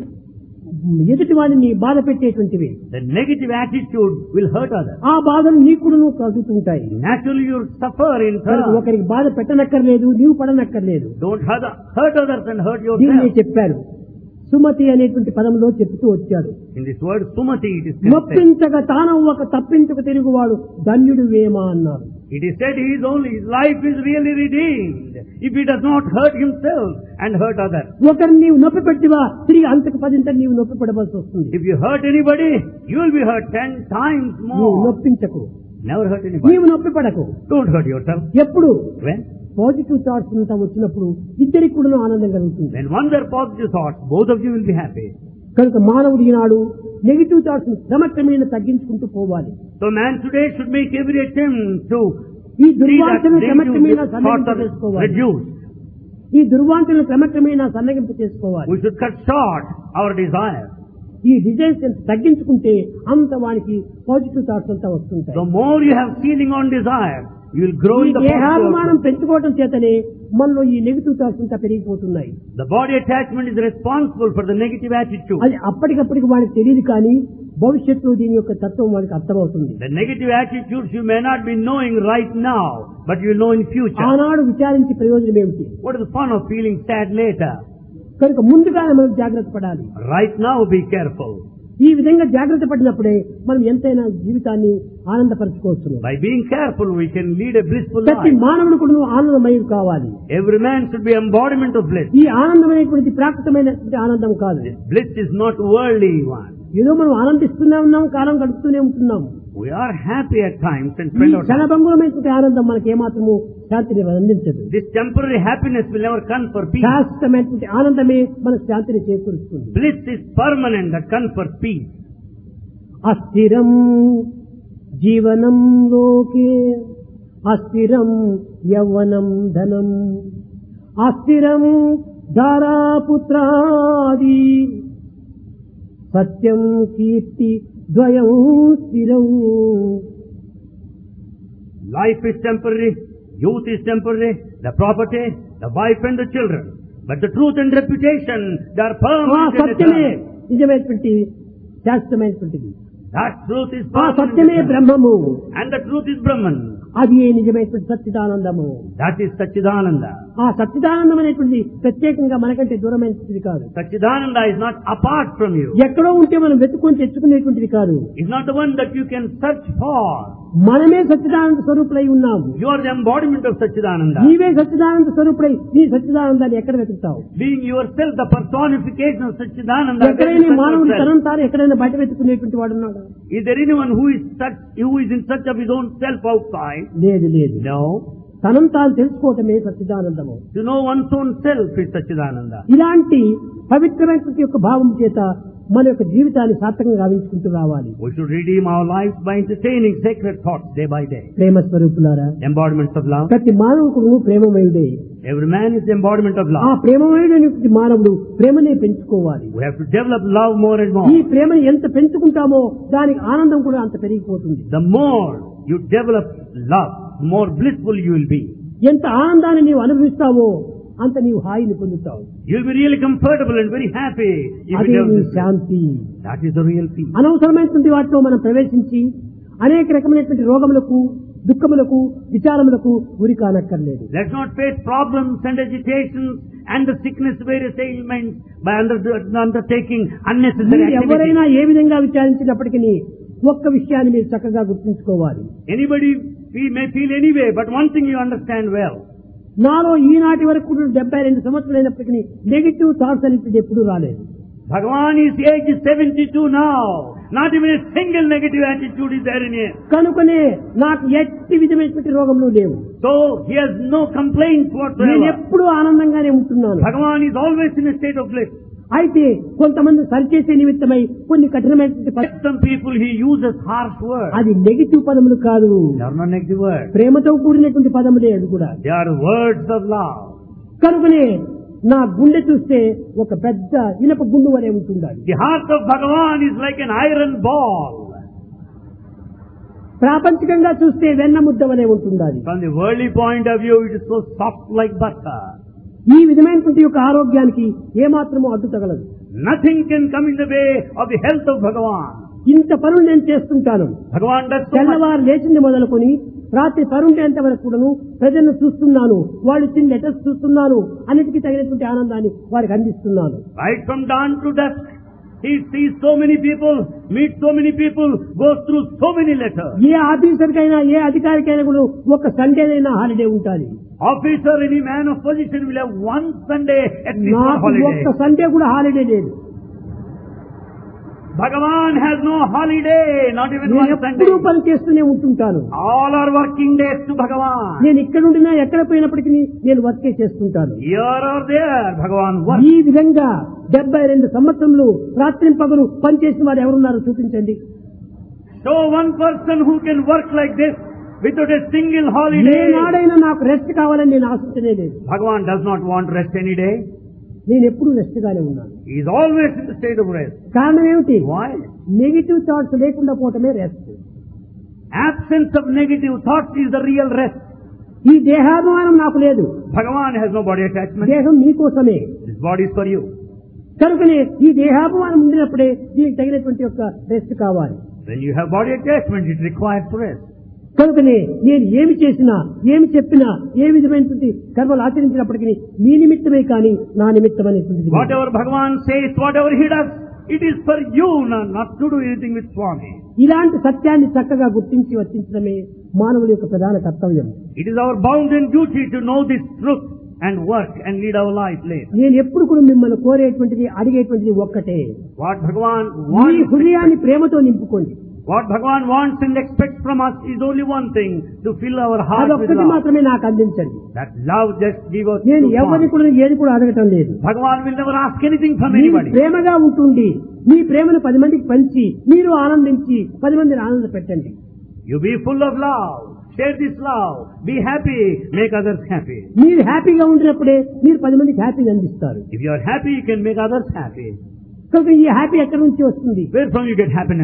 ఎదుటి వాడిని బాధ పెట్టేటువంటివి. The negative attitude will hurt others. ఆ బాధలు నీకును కలుగుతుంటాయి. Naturally you'll suffer in కనుక turn. ఒకరికి బాధ పెట్టనక్కర్లేదు, నీవు పడనక్కర్లేదు. Don't hurt others and hurt దీన్ని yourself. చెప్పారు. సుమతి అనేటువంటి పదంలో చెప్తూ వచ్చాడు. In this word Sumati it is said. నొప్పించక తానవ్వక తప్పించక తిరుగువాడు ధన్యుడు వేమ అన్నారు. It is said his life is really redeemed if he does not hurt himself and hurt others. ఒకరిని నీవు నొప్పి పెట్టివా తిరిగి అంతకు పదింతని నీవు నొప్పి పడవలసి వస్తుంది. If you hurt anybody, you will be hurt 10 times నీవు more. నొప్పించకు, Never hurt anybody. నీవు నొప్పి పడకు. Don't hurt yourself. ఎప్పుడు When? పాజిటివ్ థాట్స్ అంతా వచ్చినప్పుడు ఇద్దరికి కూడా ఆనందం కలుగుతుంది. When one there are positive thoughts, both of you will be happy. కనుక మానవుడు ఈనాడు నెగిటివ్ థాట్స్ క్రమక్రమేణా తగ్గించుకుంటూ పోవాలి. So man today should make every attempt to ఈ see that దుర్వాసనలు క్రమక్రమేణా negative సన్నగింపు thoughts are చేసుకోవాలి. reduced. ఈ దుర్వాసనలు క్రమక్రమేణా సన్నగింపు చేసుకోవాలి. We should cut short our desire. ఈ డిజైన్స్ తగ్గించుకుంటే అంత వానికి పాజిటివ్ థాట్స్ అంతా వస్తుంటాయి. The more you have feeling on desire, you will grow ఈ in the positive. దేహాభిమానం పెంచుకోవడం చేతనే మనలో ఈ నెగిటివ్ థాట్స్ అంతా పెరిగిపోతున్నాయి. The body attachment is responsible for the negative attitude. అది అప్పటికప్పటికి వాడికి తెలియదు, కానీ భవిష్యత్తులో దీని యొక్క తత్వం వాడికి అర్థమవుతుంది. The negative attitudes you may not be knowing right now, but you will know in future. ఆనాడు విచారించి ప్రయోజనం ఏమిటి? What is the fun of feeling sad later? కనుక ముందుగానే మనం జాగ్రత్త పడాలి. Right now be careful. ఈ విధంగా జాగ్రత్త పడినప్పుడే మనం ఎంతైనా జీవితాన్ని ఆనందపరచుకోవచ్చు. By being careful, we can lead a blissful ప్రతి life. మానవుడు కూడా ఆనందమయుడు కావాలి. Every man should be embodiment of bliss. ఈ ఆనందమైనటువంటి ప్రాకృతమైనటువంటి ఆనందం కాదు. Bliss is not worldly one. ఏదో మనం ఆనందిస్తూనే ఉన్నాం, కాలం గడుపుతూనే ఉంటున్నాం. We are happy at times and ఈ spend our time. క్షణభంగురమైనటువంటి ఆనందం మనకి ఏమాత్రము శాంతిని అందించదు. This temporary happiness will never confer peace. శాశ్వతమైనటువంటి ఆనందమే మనకు శాంతిని చేకూరుస్తుంది. Bliss is permanent, that confers peace. అస్థిరం జీవనం లోకే అస్థిరం యవ్వనం ధనం అస్థిరం ధారాపుత్రాది సత్యం కీర్తి ద్వయం స్థిరం. Life is temporary, youth is temporary, the property, the wife and the children. But the truth and reputation, they are ఆ permanent and సత్యమే eternal. నిజమైనటువంటి శాశ్వతమైనటువంటిది. That truth is ఆ permanent సత్యమే and eternal. బ్రహ్మము. And the truth is Brahman. అది నిజమైనటువంటి సచ్చిదానందము. That is Satchidananda. ఆ సచ్చిదానందం అనేటువంటి ప్రత్యేకంగా మనకంటే దూరమైనది కాదు. Satchidananda is not apart from you. ఎక్కడో ఉంటే మనం వెతుక్కొని తెచ్చుకునేటువంటిది కాదు. It's not the one that you can search for. మనమే సచ్చిదానంద స్వరూపులై ఉన్నాము. You are the embodiment of Satchidananda. నీవే సచ్చిదానంద స్వరూపులై నీ సచ్చిదానందాన్ని ఎక్కడ వెతుకుతావు? Being yourself the personification of Satchidananda. ఎక్కడైనా మానవుడు తనను తాను ఎక్కడైనా బయట వెతుకునేటువంటి వాడు ఉన్నాడు? Is there anyone who is in search of his own self outside? లేదు లేదు. No. తనను తాను తెలుసుకోవటమే సచ్చిదానందము. To know one's own self is Satchidananda. ఇలాంటి పవిత్రమైనటువంటి యొక్క భావం చేత మన యొక్క జీవితాన్ని సార్థకంగా గావించుకుంటూ రావాలి. We should redeem our lives by entertaining sacred thoughts day by day. ప్రేమ స్వరూపులారా, Embodiments of love. ప్రతి మానవుడు ప్రేమమయుడే. Every man is the embodiment of ఆ love. ప్రేమమయుడైనటువంటి మానవుడు ప్రేమనే పెంచుకోవాలి. We have to develop love more and more. ఈ ప్రేమను ఎంత పెంచుకుంటామో దానికి ఆనందం కూడా అంత పెరిగిపోతుంది. The more you develop love, the more blissful you will be. ఎంత ఆనందాన్ని నీవు అనుభవిస్తావో అంత నీవు హాయిని పొందుతావు. You'll be really comfortable and very happy if అదే you నీ develop this. Shanti. That is the real peace. అనవసరమైనటువంటి వాటిలో మనం ప్రవేశించి అనేక రకమైనటువంటి రోగములకు, దుఃఖములకు, విచారములకు గురి కానక్కర్లేదు. Let's not face problems and agitations and the sickness, various ailments by undertaking unnecessary మీరు activities. ఎవరైనా ఏ విధంగా విచారించినప్పటికీ ఒక్క విషయాన్ని మీరు చక్కగా గుర్తుంచుకోవాలి. Anybody may feel anyway, but one thing you understand well. నాలో ఈనాటి వరకు 72 సంవత్సరాలైనప్పటికీ నెగిటివ్ థాట్స్ అనేది ఎప్పుడూ రాలేదు. Bhagavan is age is 72 now. Not even a single negative attitude is there in him. కనుకనే నాకు ఎట్టి విధమైనటువంటి రోగములు లేవు. So he has no complaints నేను whatsoever. ఎప్పుడూ ఆనందంగానే ఉంటున్నాను. Bhagavan is always in a state of bliss. అయితే కొంతమంది సరిచేసే నిమిత్తమై కొన్ని కఠినమైనటువంటి Some people he uses harsh words. అది నెగిటివ్ పదములు కాదు, They are not negative words. ప్రేమతో కూడినటువంటి పదములే అది కూడా. They are words of love. కనుకనే నా గుండె చూస్తే ఒక పెద్ద ఇనప గుండు వలె ఉంటుండాలి. The heart of Bhagavan is like an iron ball. ప్రాపంచికంగా చూస్తే వెన్న ముద్ద వలె ఉంటుండాలి. From the worldly point of view, it is so soft like butter. ఈ విధమైనటువంటి యొక్క ఆరోగ్యానికి ఏమాత్రమూ అడ్డు తగలదు. Nothing can come in the way of the health of Bhagavan. ఇంత పనులు నేను చేస్తుంటాను. Bhagavan does so much. తెల్లవారు లేచింది మొదలుకొని రాత్రి పరుండేంత వరకు కూడాను ప్రజలను చూస్తున్నాను, వాళ్ళు ఇచ్చిన లెటర్స్ చూస్తున్నాను, అన్నిటికీ తగినటువంటి ఆనందాన్ని వారికి అందిస్తున్నాను. Right from dawn to dusk, he sees so many people, meets so many people, goes through so many letters. ఏ ఆఫీసర్కైనా ఏ అధికారికైనా కూడా ఒక సండేనైనా హాలిడే ఉంటుంది. Officer, any man of position will have one Sunday at least for నాకు holiday. ఒక్క సండే కూడా హాలిడే లేదు. Bhagavan has no holiday, not even నేను one ఎప్పుడూ Sunday. పని చేస్తూనే ఉంటుంటాను. All are working days to Bhagavan. నేను ఇక్కడ ఉండినా ఎక్కడ పోయినప్పటికీ నేను వర్కే చేస్తుంటాను. Here or there, Bhagavan works. ఈ విధంగా 72 సంవత్సరములు రాత్రి పగలు పనిచేసిన వారు ఎవరున్నారో చూపించండి. So one person who can work like this without a single holiday. ఏనాడైనా నాకు రెస్ట్ కావాలని నేను ఆశించనే లేదు. Bhagavan does not want rest any day. నేను ఎప్పుడు రెస్ట్ గానే ఉన్నాను. He is always in the state of rest. కారణం ఏమిటి? Why? నెగిటివ్ థాట్స్ లేకుండా పోవటమే rest. Absence of negative thoughts is the real rest. ఈ దేహాభిమానం నాకు లేదు. Bhagavan has no body attachment. దేహం మీకోసమే. This body is for you. కనుకనే ఈ దేహాభిమానం ఉండినప్పుడే దీనికి తగినటువంటి యొక్క రెస్ట్ కావాలి. When you have body attachment, it requires rest. కనుకనే నేను ఏమి చేసినా, ఏమి చెప్పినా, ఏ విధమైనటువంటి కర్మలు ఆచరించినప్పటికీ మీ నిమిత్తమే కానీ నా నిమిత్తం అనేటువంటిది. Whatever Bhagavan says, whatever he does, it is for you, not to do anything with Swami. ఇలాంటి సత్యాన్ని చక్కగా గుర్తించి వర్తించడమే మానవుడి యొక్క ప్రధాన కర్తవ్యం. It is our bounden duty to know this truth and work and lead our life later. నేను ఎప్పుడు కూడా మిమ్మల్ని కోరేటువంటిది, అడిగేటువంటిది ఒక్కటే. What Bhagavan మీ wants, హృదయాన్ని ప్రేమతో నింపుకోండి. what Bhagavan wants and expects from us is only one thing, to fill our heart with అదొక్కటి love. మాత్రమే నాకు అందించండి. That love just give us నేను to ఎవరిని Swami. కూడా ఏది కూడా అడగటం లేదు. Bhagavan will never ask anything from మీరు anybody. ప్రేమగా ఉంటుండి మీ ప్రేమను 10 మందికి పంచి మీరు ఆనందించి 10 మందిని ఆనంద పెట్టండి. You be full of love. Share this love. Be happy. Make others happy. మీరు హ్యాపీగా ఉండినప్పుడే మీరు 10 మందికి హ్యాపీగా అందిస్తారు. If you are happy, you can make others happy. కనుక ఈ హ్యాపీ ఎక్కడి నుంచి వస్తుంది? Where from you get happiness?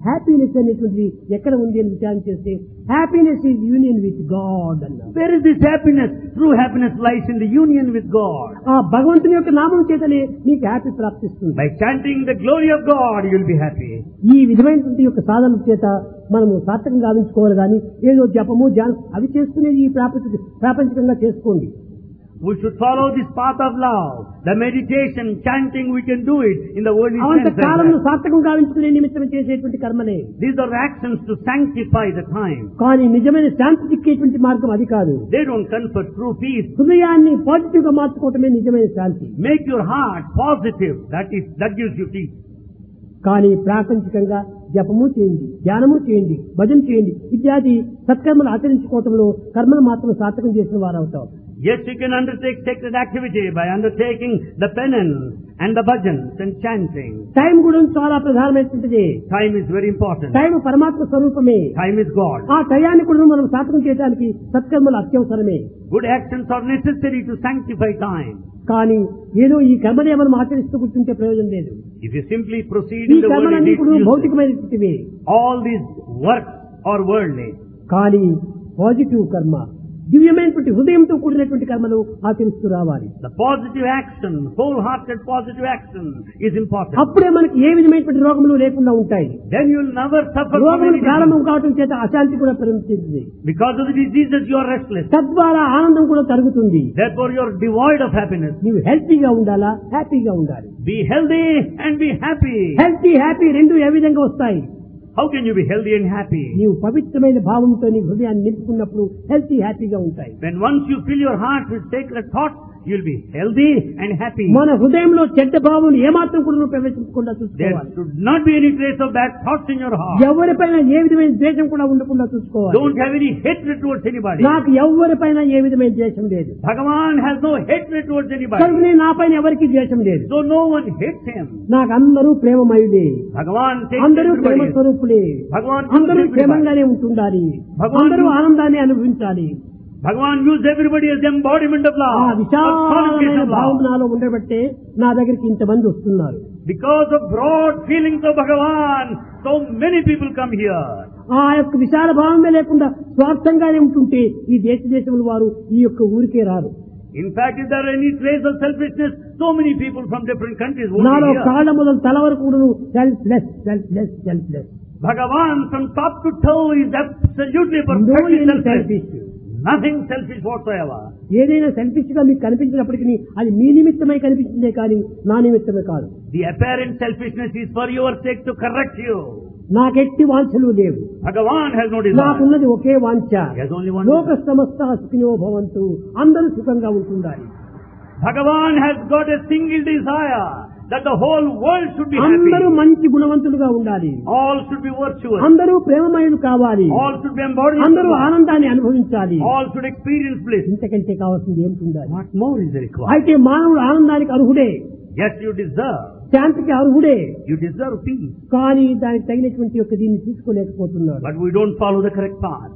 Happiness అనేటువంటిది ఎక్కడ ఉంది అని విచారణ చేస్తే happiness is union with God అన్నారు. Where is this happiness? True happiness lies in the union with God. ఆ భగవంతుని యొక్క నామం చేతనే నీకు హ్యాపీ ప్రాప్తిస్తుంది. By chanting the glory of God, you will be happy. ఈ విధమైనటువంటి యొక్క సాధన చేత మనము సార్థకం గావించుకోవాలి కానీ ఏదో జపము ధ్యానం అవి చేసుకునేది ఈ ప్రాపంచికంగా చేసుకోండి. We should follow this path of love. The meditation, chanting, we can do it in the worldly అవంత sense. కాలంలో సార్థకం గావించుకునే నిమిత్తం చేసేటువంటి కర్మలే. These are actions to sanctify the time. కానీ నిజమైన శాంతి చిక్కేటువంటి మార్గం అది కాదు. They don't confer true peace. హృదయాన్ని పాజిటివ్ గా మార్చుకోవటమే నిజమైన శాంతి. Make your heart positive. That gives you peace. కానీ ప్రాపంచికంగా జపము చేయండి, ధ్యానము చేయండి, భజన చేయండి ఇత్యాది సత్కర్మలు ఆచరించుకోవటంలో కర్మను మాత్రం సార్థకం చేసిన వారు అవుతారు. Yes, you can undertake sacred activity by undertaking the penance and the bhajans and chanting. Time కూడా చాలా ప్రధానమైనటువంటిది. Time is very important. Time పరమాత్మ స్వరూపమే. Time is God. ఆ టయాన్ని కూడా మనం సార్థకం చేయడానికి సత్కర్మలు అత్యవసరమే. Good actions are necessary to sanctify time. కానీ ఏదో ఈ కర్మనే మనం ఆచరిస్తూ కూర్చుంటే ప్రయోజనం లేదు. If you simply proceed ఈ in the world, కర్మలన్నీ it కూడా is useless. భౌతికమైనటువంటివి. All these works are worldly. కానీ పాజిటివ్ కర్మ, దివ్యమైనటువంటి హృదయంతో కూడినటువంటి కర్మలు ఆచరిస్తూ రావాలి. The positive action, wholehearted positive action is important. అప్పుడే మనకి ఏ విధమైనటువంటి రోగములు లేకుండా ఉంటాయి. Then you will never suffer from రోగములు anything. ప్రారంభం కావడం చేత అశాంతి కూడా పెరుగుతుంది. Because of the diseases you are restless. తద్వారా ఆనందం కూడా తరుగుతుంది. Therefore you are devoid of happiness. నీవు హెల్తీగా ఉండాలా, హ్యాపీగా ఉండాలి. Be healthy and be happy. Healthy happy రెండు ఏ విధంగా వస్తాయి? How can you be healthy and happy? నీవు పవిత్రమైన భావంతో నీ హృదయాన్ని నింపుకున్నప్పుడు హెల్తీ హ్యాపీగా ఉంటాయి. When once you fill your heart with sacred thoughts, you will be healthy and happy. మన హృదయంలో చెడ్డ భావం ఏమాత్రం కూడా ప్రవేశించకుండా There చూసుకోవాలి. should not be any trace of bad thoughts in your heart. ఎవరిపైన ఏ విధమైన ద్వేషం కూడా ఉండకుండా చూసుకోవాలి. Don't have any hatred towards anybody. నాకు ఎవరిపైన ఏ విధమైన ద్వేషం లేదు. Bhagavan has no hatred towards anybody. కనుకనే నా పైన ఎవరికి ద్వేషం లేదు. So no one hates him. నాకు అందరూ ప్రేమమయుడే, Bhagavan takes అందరూ ప్రేమ everybody. స్వరూపులే, Bhagavan అందరూ takes everybody. క్షేమంగానే ఉంటుండాలి, భగవాన్ అందరూ ఆనందాన్ని అనుభవించాలి. Bhagavan used everybody as the embodiment of ఆ love. విశాలమైన personification of భావం love. నాలో ఉండబట్టే నా దగ్గరికి ఇంతమంది వస్తున్నారు. Because of broad feelings of Bhagavan, so many people come here. ఆ యొక్క విశాల భావమే లేకుండా స్వార్థంగానే ఉంటుంటే ఈ దేశముల వారు ఈ యొక్క ఊరికే రారు. In fact, if there are any trace of selfishness, so many people from different countries will నాలో be here. కాళ్ళ మొదలు తల వరకు కూడా selfless selfless selfless. Bhagavan from top to toe is absolutely No perfectly any selfish. selfish. Nothing selfish whatsoever. ఏదైనా సెల్ఫిష్ గా మీకు కనిపించినప్పటికీ అది మీ నిమిత్తమై కనిపించిందే కానీ నా నిమిత్తమే కాదు. The apparent selfishness is for your sake to correct you. నాకెట్టి వాంఛలు లేవు. Bhagavan has no desire. నాకున్నది ఒకే వాంఛ. He has only one లోక desire. సమస్త సుఖినో భవంతు, అందరూ సుఖంగా ఉంటుండాలి. Bhagavan has got a single desire, that the whole world should be అందరూ happy. మంచి గుణవంతులుగా ఉండాలి. All should be virtuous. అందరూ ప్రేమమయులు కావాలి. All should be embodied. అందరూ ఆనందాన్ని అనుభవించాలి. All should experience bliss. ఇంతకంటే కావాల్సింది ఏమిటి ఉండాలి? What more is required? అయితే మానవుడు ఆనందానికి అర్హుడే, Yes, you deserve. శాంతికి అర్హుడే, You deserve peace. కానీ దానికి తగినటువంటి యొక్క దీన్ని తీసుకోలేకపోతున్నాడు. But we don't follow the correct path.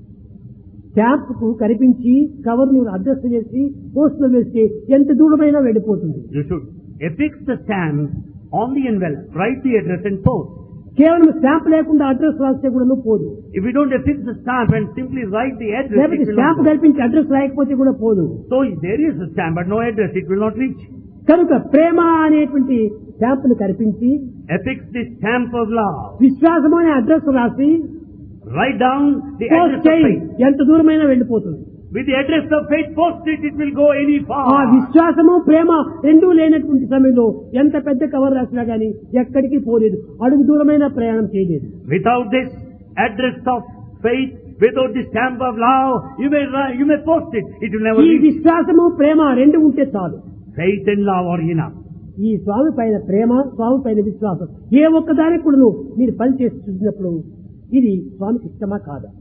Stamp కు కనిపించి కవర్ ను అడ్రస్ చేసి పోస్ట్ లో వేస్తే ఎంత దూరమైనా వెళ్ళిపోతుంది. You should affix the stamp on the envelope, write the address and post. కేవలం స్టాంప్ లేకుండా అడ్రస్ రాస్తే కూడా పోదు. If you don't affix the stamp and simply write the address, లేకపోతే it will stamp not go. కల్పించి అడ్రస్ రాయకపోతే కూడా పోదు. So there is a stamp but no address, it will not reach. కనుక ప్రేమ అనేటువంటి స్టాంప్ ను కల్పించి Affix the stamp of love. విశ్వాసము అనే అడ్రస్ రాసి Write down the post address of చేయి, faith. ఎంత దూరమైనా వెళ్ళిపోతుంది. With the address of faith, post it, it will go any ఆ far. విశ్వాసము ప్రేమ రెండూ లేనటువంటి సమయంలో ఎంత పెద్ద కవర్ రాసినా గానీ ఎక్కడికి పోలేదు, అడుగు దూరమైన ప్రయాణం చేయలేదు. Without this address of faith, without the stamp of love, you may post it, it will never ఈ reach. విశ్వాసము ప్రేమ రెండు ఉంటే చాలు. Faith and love are enough. ఈ స్వామి పైన ప్రేమ, స్వామి పైన విశ్వాసం ఏ ఒక్కదానికి కూడా మీరు పని చేసి చూసినప్పుడు ఇది స్వామికి ఇష్టమా కాదా?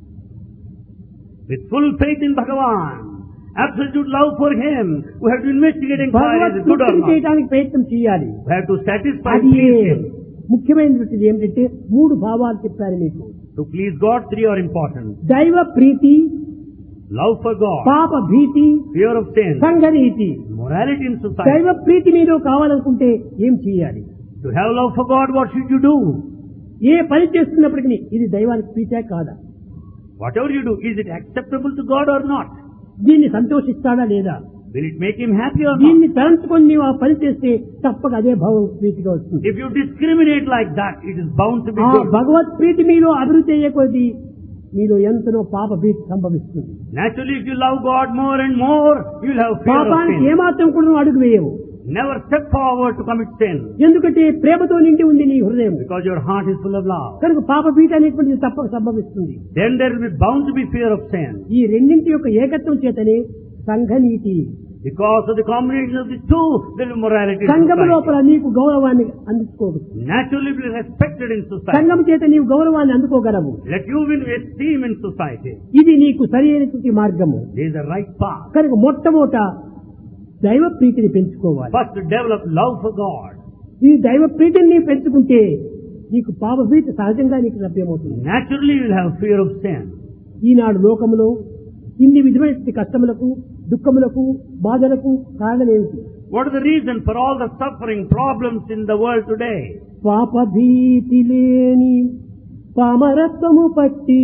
With full faith in Bhagavan, absolute love for Him, we have to investigate and inquire is it good or Bhagwat not. చేయడానికి ప్రయత్నం చేయాలి. We have to satisfy అది Him. ముఖ్యమైనటువంటిది ఏమిటంటే మూడు భావాలు చెప్పారు మీకు. To please God, three are important. దైవ ప్రీతి, Love for God, పాప భీతి, fear of sin, సంఘనీతి. morality in society. దైవ ప్రీతి మీరు కావాలనుకుంటే ఏం చేయాలి? To have love for God, what should you do? ఏ పని చేస్తున్నప్పటికీ ఇది దైవానికి ప్రీతే కాదా, Whatever you do, is it acceptable to God or not? దీన్ని సంతోషిస్తాడా లేదా, Will it make him happy or not? దీన్ని తలంచుకొని నీవు ఆ పని చేస్తే తప్పక అదే భావం ప్రీతిగా వస్తుంది. If you discriminate like that, it is bound to be ఆ good. భగవత్ ప్రీతి మీలో అభివృద్ధి అయ్యే కొద్దీ మీలో ఎంతనో పాప భీతి సంభవిస్తుంది. Naturally, if you love God more and more, you will have fear of పాపానికి sin. ఏమాత్రం కూడా నువ్వు అడుగు వేయవు. Never step forward to commit sin, ఎందుకంటే ప్రేమతో నిండి ఉంది నీ హృదయం. because your heart is full of love. కనుక పాప భీతి అనేటువంటిది తప్పక సంభవిస్తుంది. Then there will be bound to be fear of sin. ఈ రెండింటి యొక్క ఏకత్వం చేతనే సంఘనీతి, Because of the combination of the two, there will be morality in సంఘము society. లోపల నీకు గౌరవాన్ని అందుకోవచ్చు. Naturally will be respected in society. సంఘం చేత నీవు గౌరవాన్ని అందుకోగలవు. Let you win esteem in society. ఇది నీకు సరి అయినటువంటి మార్గము. This is the right path. కనుక మొట్టమొదట దైవ ప్రీతిని పెంచుకోవాలి. First to develop love for God. ఈ దైవ ప్రీతిని నీవు పెంచుకుంటే నీకు పాప భీతి సహజంగా నీకు లభ్యమవుతుంది. Naturally you will have fear of sin. ఈనాడు లోకములో ఇన్ని విధమైన కష్టములకు, దుఃఖములకు, బాధలకు కారణం ఏమిటి? What is the reason for all the suffering, problems in the world today? పాప భీతి లేని పామరత్వము పట్టి,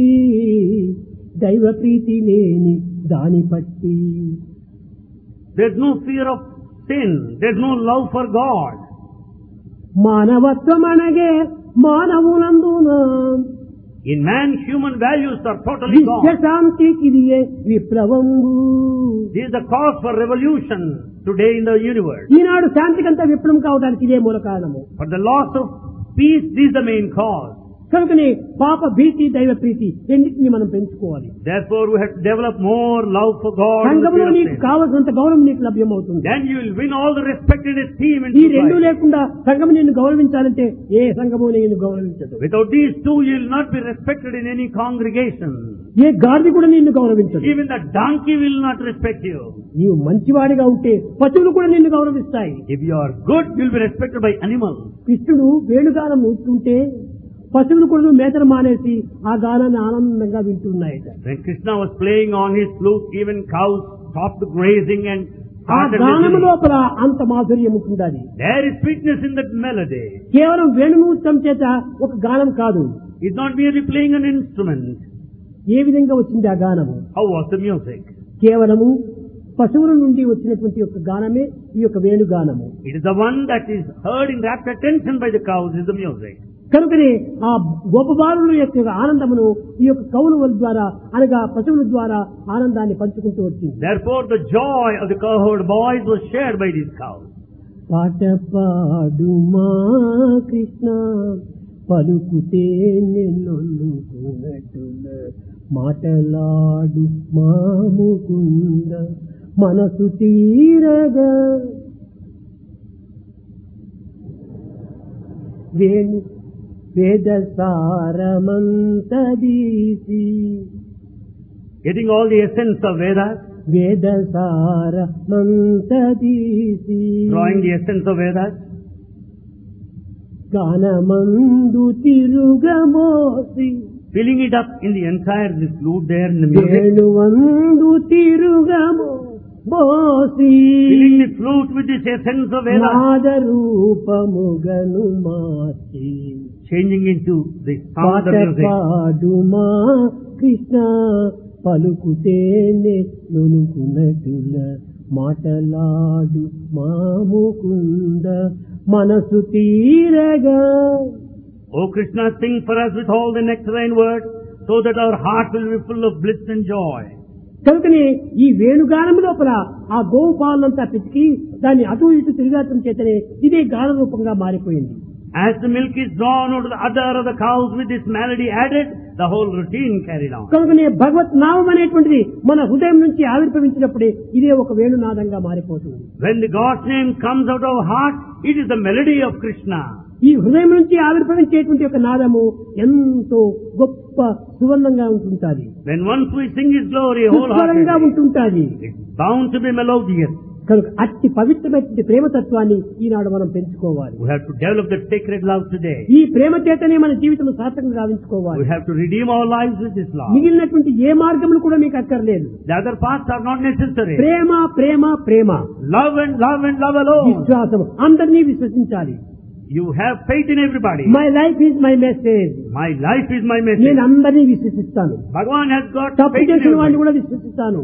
దైవ ప్రీతి లేని దాని పట్టి. There's no fear of sin. There's no love for God. మానవత్వం అనగే మానవులందున In man, human values are totally gone. విశ్వశాంతికి ఇదియే విప్లవంబు. This is the cause for revolution today in the universe. ఈనాడు శాంతికంతా విప్లవం కావడానికి ఇదే మూల కారణము. For the loss of peace, this is the main cause. కనుకనే పాప భీతి, దైవ ప్రీతి రెండింటిని మనం పెంచుకోవాలి. Therefore, we have to develop more love for God. and the సంఘంలో fear of నీకు sin. కావలసినంత గౌరవం నీకు లభ్యమవుతుంది. Then you will win all the respect and esteem in ఈ రెండు society. లేకుండా సంఘం నిన్ను గౌరవించాలంటే ఏ సంఘము నిన్ను గౌరవించదు. Without these two, you will not be respected in any congregation. ఏ గాడిద కూడా నిన్ను గౌరవించదు. Even the donkey will not respect you. నీవు మంచివాడిగా ఉంటే పశువులు కూడా నిన్ను గౌరవిస్తాయి. If you are good, you will be respected by animals. కృష్ణుడు వేణుగానం నూస్తుంటే పశువులు కూడా మేతను మానేసి ఆ గానాన్ని ఆనందంగా వింటున్నాయట. When Krishna was playing on his flute, even cows stopped grazing and ఆ started గానము listening. లోపల అంత మాధుర్యం ఉంటుందని. There is sweetness in that melody. కేవలం వేణునూత్తం చేత ఒక గానం కాదు. It's not merely playing an instrument. ఏ విధంగా వచ్చింది ఆ గానము? How was the music? కేవలము పశువుల నుండి వచ్చినటువంటి యొక్క గానమే ఈ యొక్క వేణుగానము. It is the one that is heard in rapt attention by the cows is the music. కనుకనే ఆ గోపబాలుల యొక్క ఆనందమును ఈ యొక్క కౌలుల ద్వారా అనగా పశువుల ద్వారా ఆనందాన్ని పంచుకుంటూ వచ్చింది. Therefore, the joy of the cowherd boys was shared by these cows. పాట పాడుమా కృష్ణ పలుకుతే నెల్లొల్లుకున్నట్టుల మాటలాడు మా ముకుంద మనసు తీరగా వేణు వేద సారమంతదీసి. Getting all the essence of Vedas, వేద సారమంతదీసి drawing the essence of Vedas, గానమందు తిరుగమోసి filling it up in the entire this flute there in the music, వేణువందు తిరుగమోసి filling the flute with this essence of Vedas, Nada రూపముగను March changing into the sound పాట of music. పాడుమా కృష్ణ పలుకుతేనే నొలుకునటుల మాటలాడు మా ముకుంద మనసు తీరగా. O Krishna, sing for us with all the nectarine words, so that our heart will be full of bliss and joy. కనుకనే ఈ వేణుగానం లోపల ఆ గోవు పాలంతా పితికి దాన్ని అటు ఇటు తిరిగాటం చేతనే ఇదే గాన రూపంగా మారిపోయింది. As the milk is drawn out of the udder of the cows with this melody added, the whole routine carried on. కనుకనే భగవత్ నామం అనేటువంటిది మన హృదయం నుంచి ఆవిర్భవించినప్పుడే ఇదే ఒక వేణునాదంగా మారిపోతుంది. When the God's name comes out of our heart, it is the melody of Krishna. ఈ హృదయం నుంచి ఆవిర్భవించేటువంటి ఒక నాదము ఎంతో గొప్ప సువర్ణంగా ఉంటుంటాది. When once we sing His glory సుస్వరంగా wholeheartedly, ఉంటుంటాది. it's bound to be melodious. కనుక అతి పవిత్రమైన ప్రేమతత్వాన్ని ఈనాడు మనం పెంచుకోవాలి. We have to develop that sacred love today. ఈ ప్రేమ చేతనే మన జీవితం సార్థకంగా గావించుకోవాలి. We have to redeem our lives with this love. మిగిలినటువంటి ఏ మార్గములు కూడా మీకు అక్కర్లేదు. The other paths are not necessary. Prema Prema Prema Love and love and love alone. విశ్వాసం అందరినీ విశ్వసించాలి. You have faith in everybody. My life is my message. My life is my message. నేను అందరినీ విశ్వసిస్తాను. Bhagavan has got తప్పు faith in చేసిన వాడిని everybody. కూడా విశ్వసిస్తాను.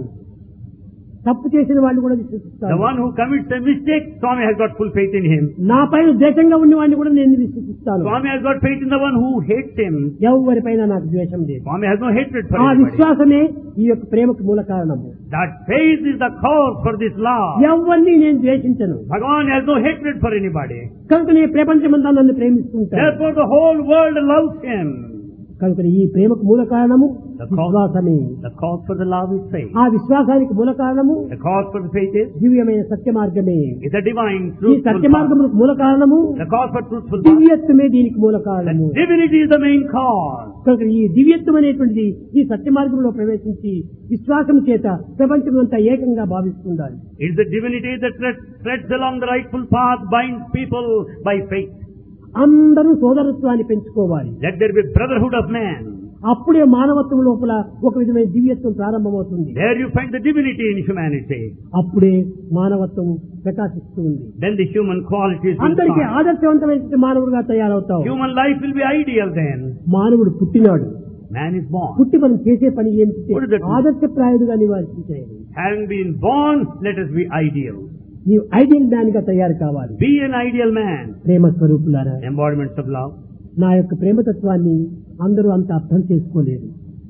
తప్పు చేసిన వాడిని కూడా The విశ్వసిస్తాను. one who commits a mistake, Swami has got full faith in him. నా పైన ద్వేషంగా ఉన్న వాడిని కూడా నేను విశ్వసిస్తాను. Swami has got faith in the one who hates him. ఎవరిపైన నాకు ద్వేషం లేదు. Swami has no hatred for ఆ anybody. విశ్వాసమే ఈ యొక్క ప్రేమకు మూల కారణము. That faith is the cause for this love. ఎవరిని నేను ద్వేషించను. Bhagavan has no hatred for anybody. కనుక నేను ప్రపంచమంతా నన్ను ప్రేమిస్తుంటాను. Therefore the whole world loves him. కనుక ఈ ప్రేమకు మూల కారణము విశ్వాసమే. The cause for the love is faith. ఆ విశ్వాసానికి మూల కారణము The cause for the faith is దివ్యమైన సత్య మార్గమే. the divine ఈ truthful సత్య path. మార్గములకు మూల కారణము The cause for truthful path. దివ్యత్వమే దీనికి మూల కారణము. Divinity is the main cause. కనుక ఈ దివ్యత్వం అనేటువంటిది ఈ సత్య మార్గంలో ప్రవేశించి విశ్వాసం చేత ప్రపంచమంతా ఏకంగా భావిస్తుండాలి. It's the divinity that treads along the rightful path, binds people by faith. అందరూ సోదరత్వాన్ని పెంచుకోవాలి. Let there be brotherhood of man. అప్పుడే మానవత్వం లోపల ఒక విధమైన దివ్యత్వం ప్రారంభమవుతుంది. There you find the divinity in humanity. అప్పుడే మానవత్వం ప్రకాశిస్తుంది. Then the human qualities will అందరికీ start. ఆదర్శవంతమైన మానవుడిగా తయారవుతావు. Human life will be ideal then. మానవుడు పుట్టినాడు. Man is born. పుట్టి మనం చేసే పని ఏమిటి? What is that? ఆదర్శప్రాయుడుగా నివారించేది. Having been born, let us be ideal. నీవు ఐడియల్ మ్యాన్ గా తయారు కావాలి. Be an ideal man. ప్రేమ స్వరూపులారా, Embodiments of love. నా యొక్క ప్రేమతత్వాన్ని అందరూ అంత అర్థం చేసుకోలేరు.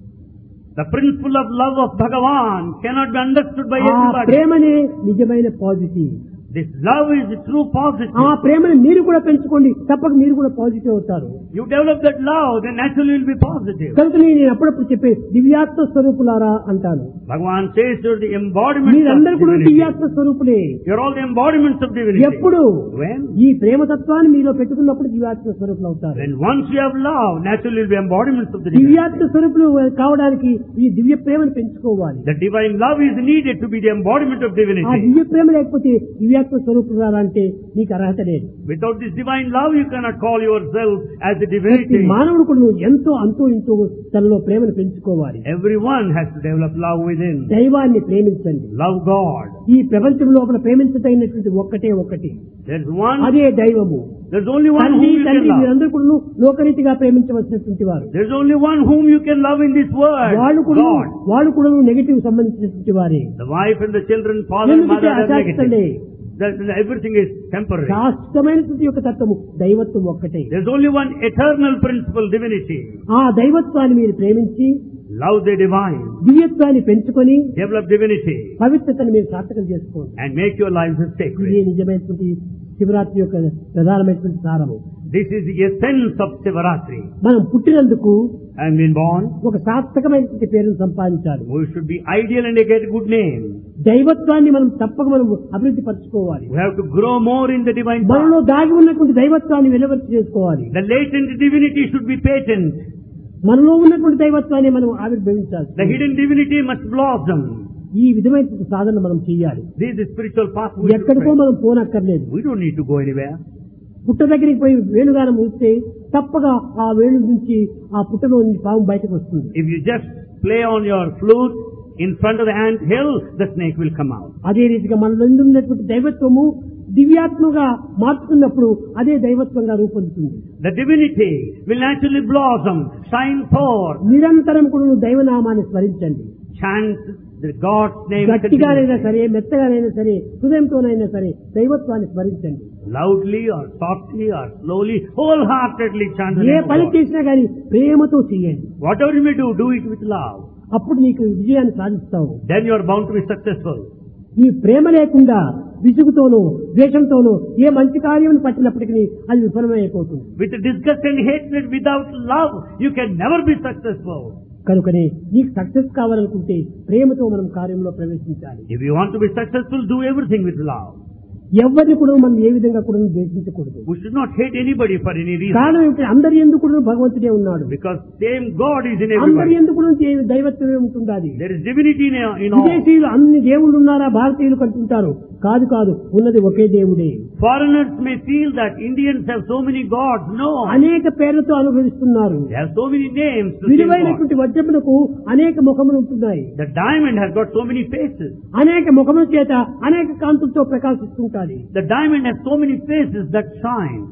The principle of love of Bhagavan cannot be understood by ఆ everybody. ప్రేమనే నిజమైన positive. This love is the true positive. ఆ ప్రేమను మీరు కూడా పెంచుకోండి, తప్పక మీరు కూడా పాజిటివ్ అవుతారు. You develop that love, then naturally you will be positive. కనుక నేను అప్పుడప్పుడు చెప్పే దివ్యాత్మ స్వరూపులారా అంటాను. Bhagavan says you're the embodiment of మీరందరూ కూడా divinity. దివ్యాత్మ స్వరూపులే. You're all the embodiments of divinity. ఎప్పుడు When? ఈ ప్రేమతత్వాన్ని మీలో పెట్టుకున్నప్పుడు దివ్యాత్మ స్వరూపులు అవుతారు. When once you have love, naturally you'll be embodiments of the divinity. దివ్యాత్మ స్వరూపులు కావడానికి ఈ దివ్య ప్రేమను పెంచుకోవాలి. The divine love is needed to be the embodiment of ఆ divinity. దివ్య ప్రేమ లేకపోతే దివ్యాత్మ స్వరూపులు అంటే నీకు అర్హత లేదు. Without this divine love, you cannot call yourself as the ప్రతి divinity. మానవుడు కూడా నువ్వు ఎంతో అంతో ఇంతో తనలో ప్రేమను పెంచుకోవాలి. Everyone has to develop love within. దైవాన్ని ప్రేమించండి. Love God. ఈ ప్రపంచం లోపల ప్రేమించదగినటువంటి ఒక్కటే. There's one. అదే దైవము. There's only one తండ్రి whom you can తండ్రి love. మీరందరూ కూడా లోకరీతిగా ప్రేమించవలసినటువంటి వారు. There's only one whom you can love in this world. వాళ్ళు కూడా నెగటివ్ సంబంధించినటువంటి వారే. The wife and the children, father and mother are negative. Everything is temporary. శాశ్వతమైనటువంటి యొక్క తత్వము దైవత్వం ఒక్కటే. There's only one eternal principle, divinity. ఆ దైవత్వాన్ని మీరు ప్రేమించి Love the divine. దివ్యత్వాన్ని పెంచుకొని Develop divinity. పవిత్రతను మీరు సార్థకం చేసుకోండి. And make your lives ఇది sacred. నిజమైనటువంటి శివరాత్రి యొక్క ప్రధానమైనటువంటి సారము. This is the essence of Sivaratri. మనం పుట్టినందుకు And been born, ఒక సార్థకమైనటువంటి పేరును సంపాదించాలి. we should be ideal and get a good name. దైవత్వాన్ని మనం తప్పక మనం అభివృద్ధి పరచుకోవాలి. We have to grow more in the divine మనలో path. దాగి ఉన్నటువంటి దైవత్వాన్ని వెలువరి చేసుకోవాలి. The latent divinity should be patent. మనలో ఉన్నటువంటి దైవత్వాన్ని మనం ఆవిర్భవించాలి. The hidden divinity must blossom. ఈ విధమైన సాధన మనం చేయాలి. This is the spiritual path we should ఎక్కడికో tread. మనం పోనక్కర్లేదు. We don't need to go anywhere. పుట్ట దగ్గరికి పోయి వేణుగానం ఊస్తే తప్పగా ఆ వేణు నుంచి ఆ పుట్టలో నుంచి పాము బయటకు వస్తుంది. If you just play on your flute in front of the ant hill, the snake will come out. అదే రీతిగా మనలో ఉన్నటువంటి దైవత్వము దివ్యాత్మగా మార్చుకున్నప్పుడు అదే దైవత్వంగా రూపొందుతుంది. The divinity will naturally blossom, shine forth. నిరంతరం కూడా నువ్వు దైవనామాన్ని స్మరించండి. Chant the God's name గట్టిగానైనా continuously. సరే, మెత్తగానైనా సరే, హృదయంతోనైనా సరే దైవత్వాన్ని స్మరించండి. Loudly or softly or slowly, wholeheartedly chant the A name of పని God. చేసినా గానీ ప్రేమతో చేయండి. Whatever you may do, do it with love. అప్పుడు నీకు విజయాన్ని సాధిస్తావు. Then you are bound to be successful. ఈ ప్రేమ లేకుండా విసుగుతోనూ ద్వేషంతోనూ ఏ మంచి కార్యం పట్టినప్పటికీ అది విఫలమైపోతుంది. With disgust and hatred, without love, you can never be successful. కనుకనే నీకు సక్సెస్ కావాలనుకుంటే ప్రేమతో మనం కార్యంలో ప్రవేశించాలి. If you want to be successful, do everything with love. ఎవరిని కూడా మనం ఏ విధంగా కూడా ద్వేషించకూడదు. We should not hate anybody for any reason. కారణం ఏమిటి? అందరి ఎందుకు కూడా భగవంతుడే ఉన్నాడు. Because same God is in అందరి everybody. ఎందుకు కూడా దైవత్వమే ఉంటుండాలి. There is divinity in all. విదేశీయులు అన్ని దేవుళ్ళు ఉన్నారా భారతీయులు కంటుంటారు. కాదు ఉన్నది ఒకే దేవుడే. Foreigners may feel that Indians have so many gods. No. అనేక పేర్లతో అనుభవిస్తున్నారు. They have so many names to same God. విలువైనటువంటి వజ్రమునకు అనేక ముఖములు ఉంటున్నాయి. The diamond has got so many faces. అనేక ముఖముల చేత అనేక కాంతులతో ప్రకాశిస్తుంటాయి. The diamond has so many faces that shine.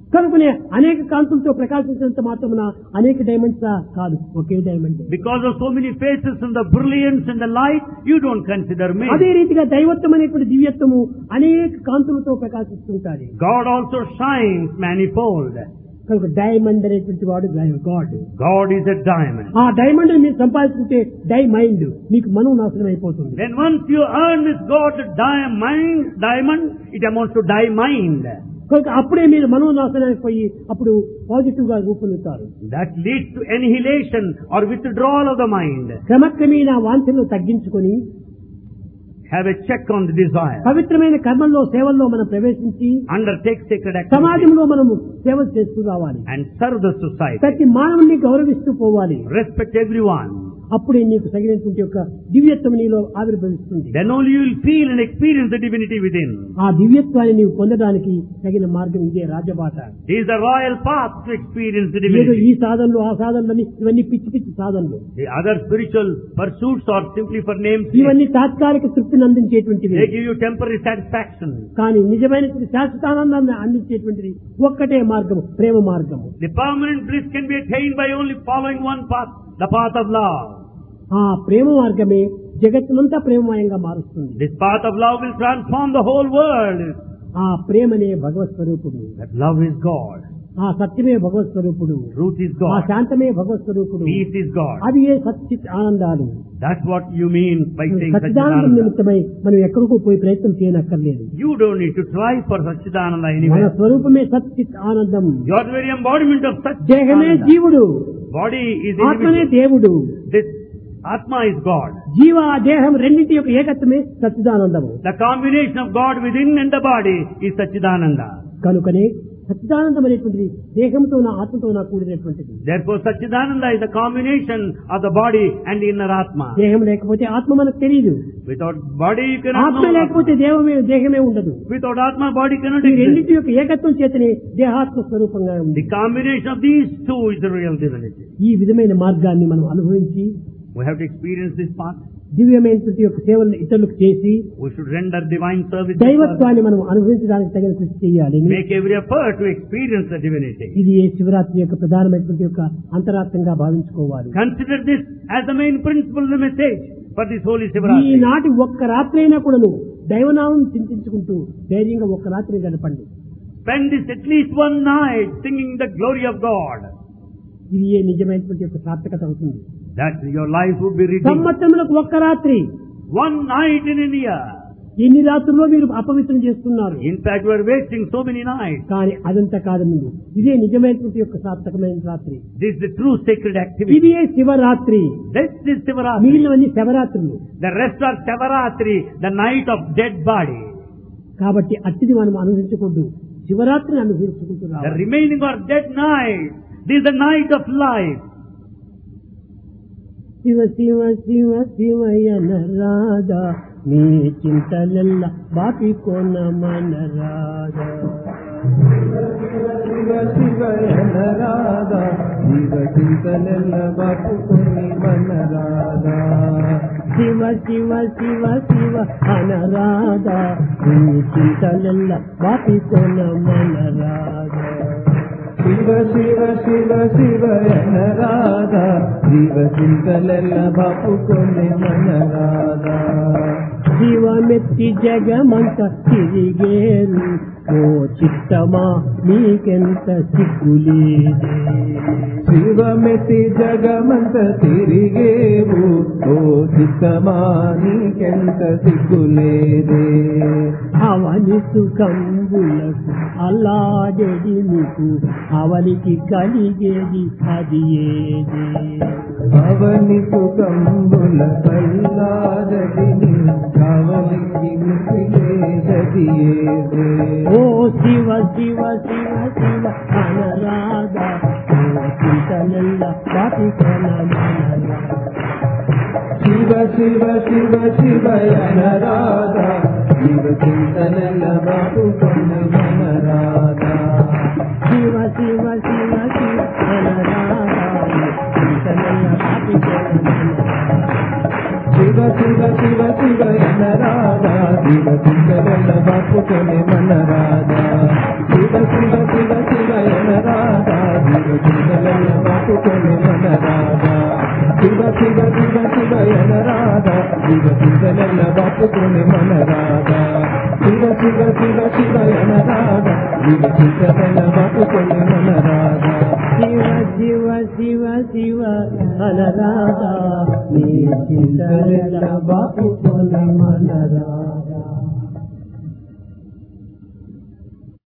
కనుకనే అనేక కాంతులతో ప్రకాశించినంత మాత్రమున అనేక డైమండ్స్ కాదు, ఒకే diamond. Because of so many faces and the brilliance and the light, you don't consider many. అదే రీతిగా దైవత్వం అనేటువంటి దివ్యత్వము అనేక కాంతులతో ప్రకాశిస్తుంటారు. God also shines manifold. కనుక డైమండ్ అనేటువంటి వాడు God. God is a diamond. ఆ డైమండ్ మీరు సంపాదించుకుంటే డైమైండ్ మీకు మనో నాశనం అయిపోతుంది. Then once you earn with God the diamond, it amounts to diamind. కనుక అప్పుడే మీరు మనో నాశనానికి పోయి అప్పుడు పాజిటివ్ గా రూపొందుతారు. That leads to annihilation or withdrawal of the mind. క్రమక్రమేణా వాంఛను తగ్గించుకొని Have a check on the desire. పవిత్రమైన కర్మల్లో సేవల్లో మనం ప్రవేశించి Undertake sacred activity సమాజంలో మనము సేవ చేస్తూ రావాలి. and serve the society. ప్రతి మానవుని గౌరవిస్తూ పోవాలి. Respect everyone. అప్పుడే నీకు తగినటువంటి యొక్క దివ్యత్వం నీలో ఆవిర్భవిస్తుంది. Then only you will feel and experience the divinity within. ఆ దివ్యత్వాన్ని నీవు పొందడానికి తగిన మార్గం ఇదే రాజబాట. This is the royal path to experience the ఏదో divinity. ఈ సాధనలు ఆ సాధనలు ఇవన్నీ పిచ్చి పిచ్చి సాధనలు. The other spiritual pursuits are simply for name's sake. ఇవన్నీ తాత్కాలిక తృప్తిని అందించేటువంటివి. They give you temporary satisfaction. కానీ నిజమైన శాశ్వతానందాన్ని అందించేటువంటిది ఒక్కటే మార్గము, ప్రేమ మార్గము. The permanent bliss can be attained by only following one path, the path of love. ఆ ప్రేమ మార్గమే జగత్తునంతా ప్రేమమయంగా మారుస్తుంది. This path of love will transform the whole world. ఆ ప్రేమనే భగవత్ స్వరూపుడు. That love is God. ఆ సత్యమే భగవత్ స్వరూపుడు. Truth is ఆ God. శాంతమే భగవత్ స్వరూపుడు. Peace is God. అది ఏ సచ్చిత్ ఆనందాలు. That's what you mean by saying సచ్చిదానందం Satchidananda. నిమిత్తమై మనం ఎక్కడికో పోయి ప్రయత్నం చేయనక్కర్లేదు. You don't need to try for Satchidananda మన anywhere. స్వరూపమే సచ్చిత్ ఆనందం. You are the very embodiment of దేహమే Satchidananda. జీవుడు, Body is ఆత్మనే individual. దేవుడు. This Atma is God. జీవ దేహం రెండింటి యొక్క ఏకత్వమే సచ్చిదానందము. The combination of God within and the body is Satchidananda. కనుకనే సచ్చిదానందం అనేటువంటిది దేహంతో నా ఆత్మతో నా కూడినటువంటిది. Therefore Satchidananda is the combination of the body and the inner Atma. దేహం లేకపోతే ఆత్మ మనకు తెలియదు. Without body you cannot ఆత్మ know లేకపోతే Atma. దేహమే ఉండదు. Without Atma body cannot ఈ exist. రెండింటి యొక్క ఏకత్వం చేతనే దేహాత్మ స్వరూపంగా ఉంది. The combination of these two is the real divinity. ఈ విధమైన మార్గాన్ని మనం అనుభవించి We have to experience this path. దివ్యమైనటువంటి యొక్క సేవలను ఇతరులకు చేసి We should render divine service. to others. దైవత్వాన్ని మనం అనుభవించడానికి తగిన కృషి చేయాలి. Make every effort to experience the divinity. ఇది ఏ శివరాత్రి యొక్క ప్రధానమైనటువంటి యొక్క అంతరార్థంగా భావించుకోవాలి. Consider this as the main principle, the message for this holy ఈ Sivaratri. నాటి ఒక్క రాత్రి అయినా కూడాను దైవనామం చింతించుకుంటూ ధైర్యంగా ఒక్క రాత్రి గడపండి. Spend this at least one night singing the glory of God. ఇది ఏ నిజమైనటువంటి యొక్క సార్థకత అవుతుంది. That your life would be redeemed. సంవత్సరములకు ఒక్క రాత్రి, One night in a year. ఎన్ని రాత్రుల్లో మీరు అపవిత్రం చేస్తున్నారు. In fact, we are wasting so many nights. కానీ అదంతా కాదు, ముందు ఇదే నిజమైనటువంటి యొక్క సార్థకమైన రాత్రి. This is the true sacred activity. ఇది ఏ శివరాత్రి. This is Sivaratri. మిగిలినవన్నీ శివరాత్రులు. The rest are Sivaratri, the night of dead body. కాబట్టి అట్టిది మనం అనుభవించకూడదు, శివరాత్రిని The అనుభవించుకుంటున్నాం. remaining are dead nights. This is the night of life. Shiva Shiva Shiva శివయన Radha నీ చింతలెల్ల బాపి కోన మన రాధా. శివ శివయన రాధా శివ చింతలెల్ల బాపుకొని మన రాధా. శివ శివ శివ శివ అనరాధా నీ చింతలెల్ల బాపి కోన మన రాధా. శివ శివ శివ శివయన రాధా శివ చింతలెల్ల బాపుకొని మన రాధా. జీవమెత్తి జగమంత తిరిగేరు ఓ చిత్తమా నీకెంత సిగ్గులేదే. శివమెతి జగమంత తిరిగేవు ఓ చిత్తమా నీకెంత సిగ్గులేదే. అవని సుఖంబులకు అల్లాడేది నీకు అవనికి కలిగేది అది ఏది. అవని సుఖంబుల కల్లారదిని కావలికి మిసిలేదది ఏదే. ఓ శివ శివ శివ శివ అనరాధా ఓ చింతలెల్ల బాపి కోన మన రాధా. శివ శివ శివ శివయన రాధా శివ చింతనెల్ల బాపుకొన్న మన రాధా. శివ శివ శివ శివ అనరాధా చింతలెల్ల బాపి కోన మన రాధా. శివ శివ శివ శివయన రాధా శివ చింతనెల్ల బాపుకొన్న మన రాధా. శివ శివ శివ శివయన బాపుకొని మన రాధా శివ శివ శివ శివ ఎన రాధా శివ చింతనెల్ల బాపుకొని మన రాధా శివ శివ శివ శివ ఎన రాధా శివ చింతనెల్ల బాపుకొని మన రాధా శివ శివ శివ శివ అనరాధా నీ చింతనెల్ల బాపుకొని మన రాధా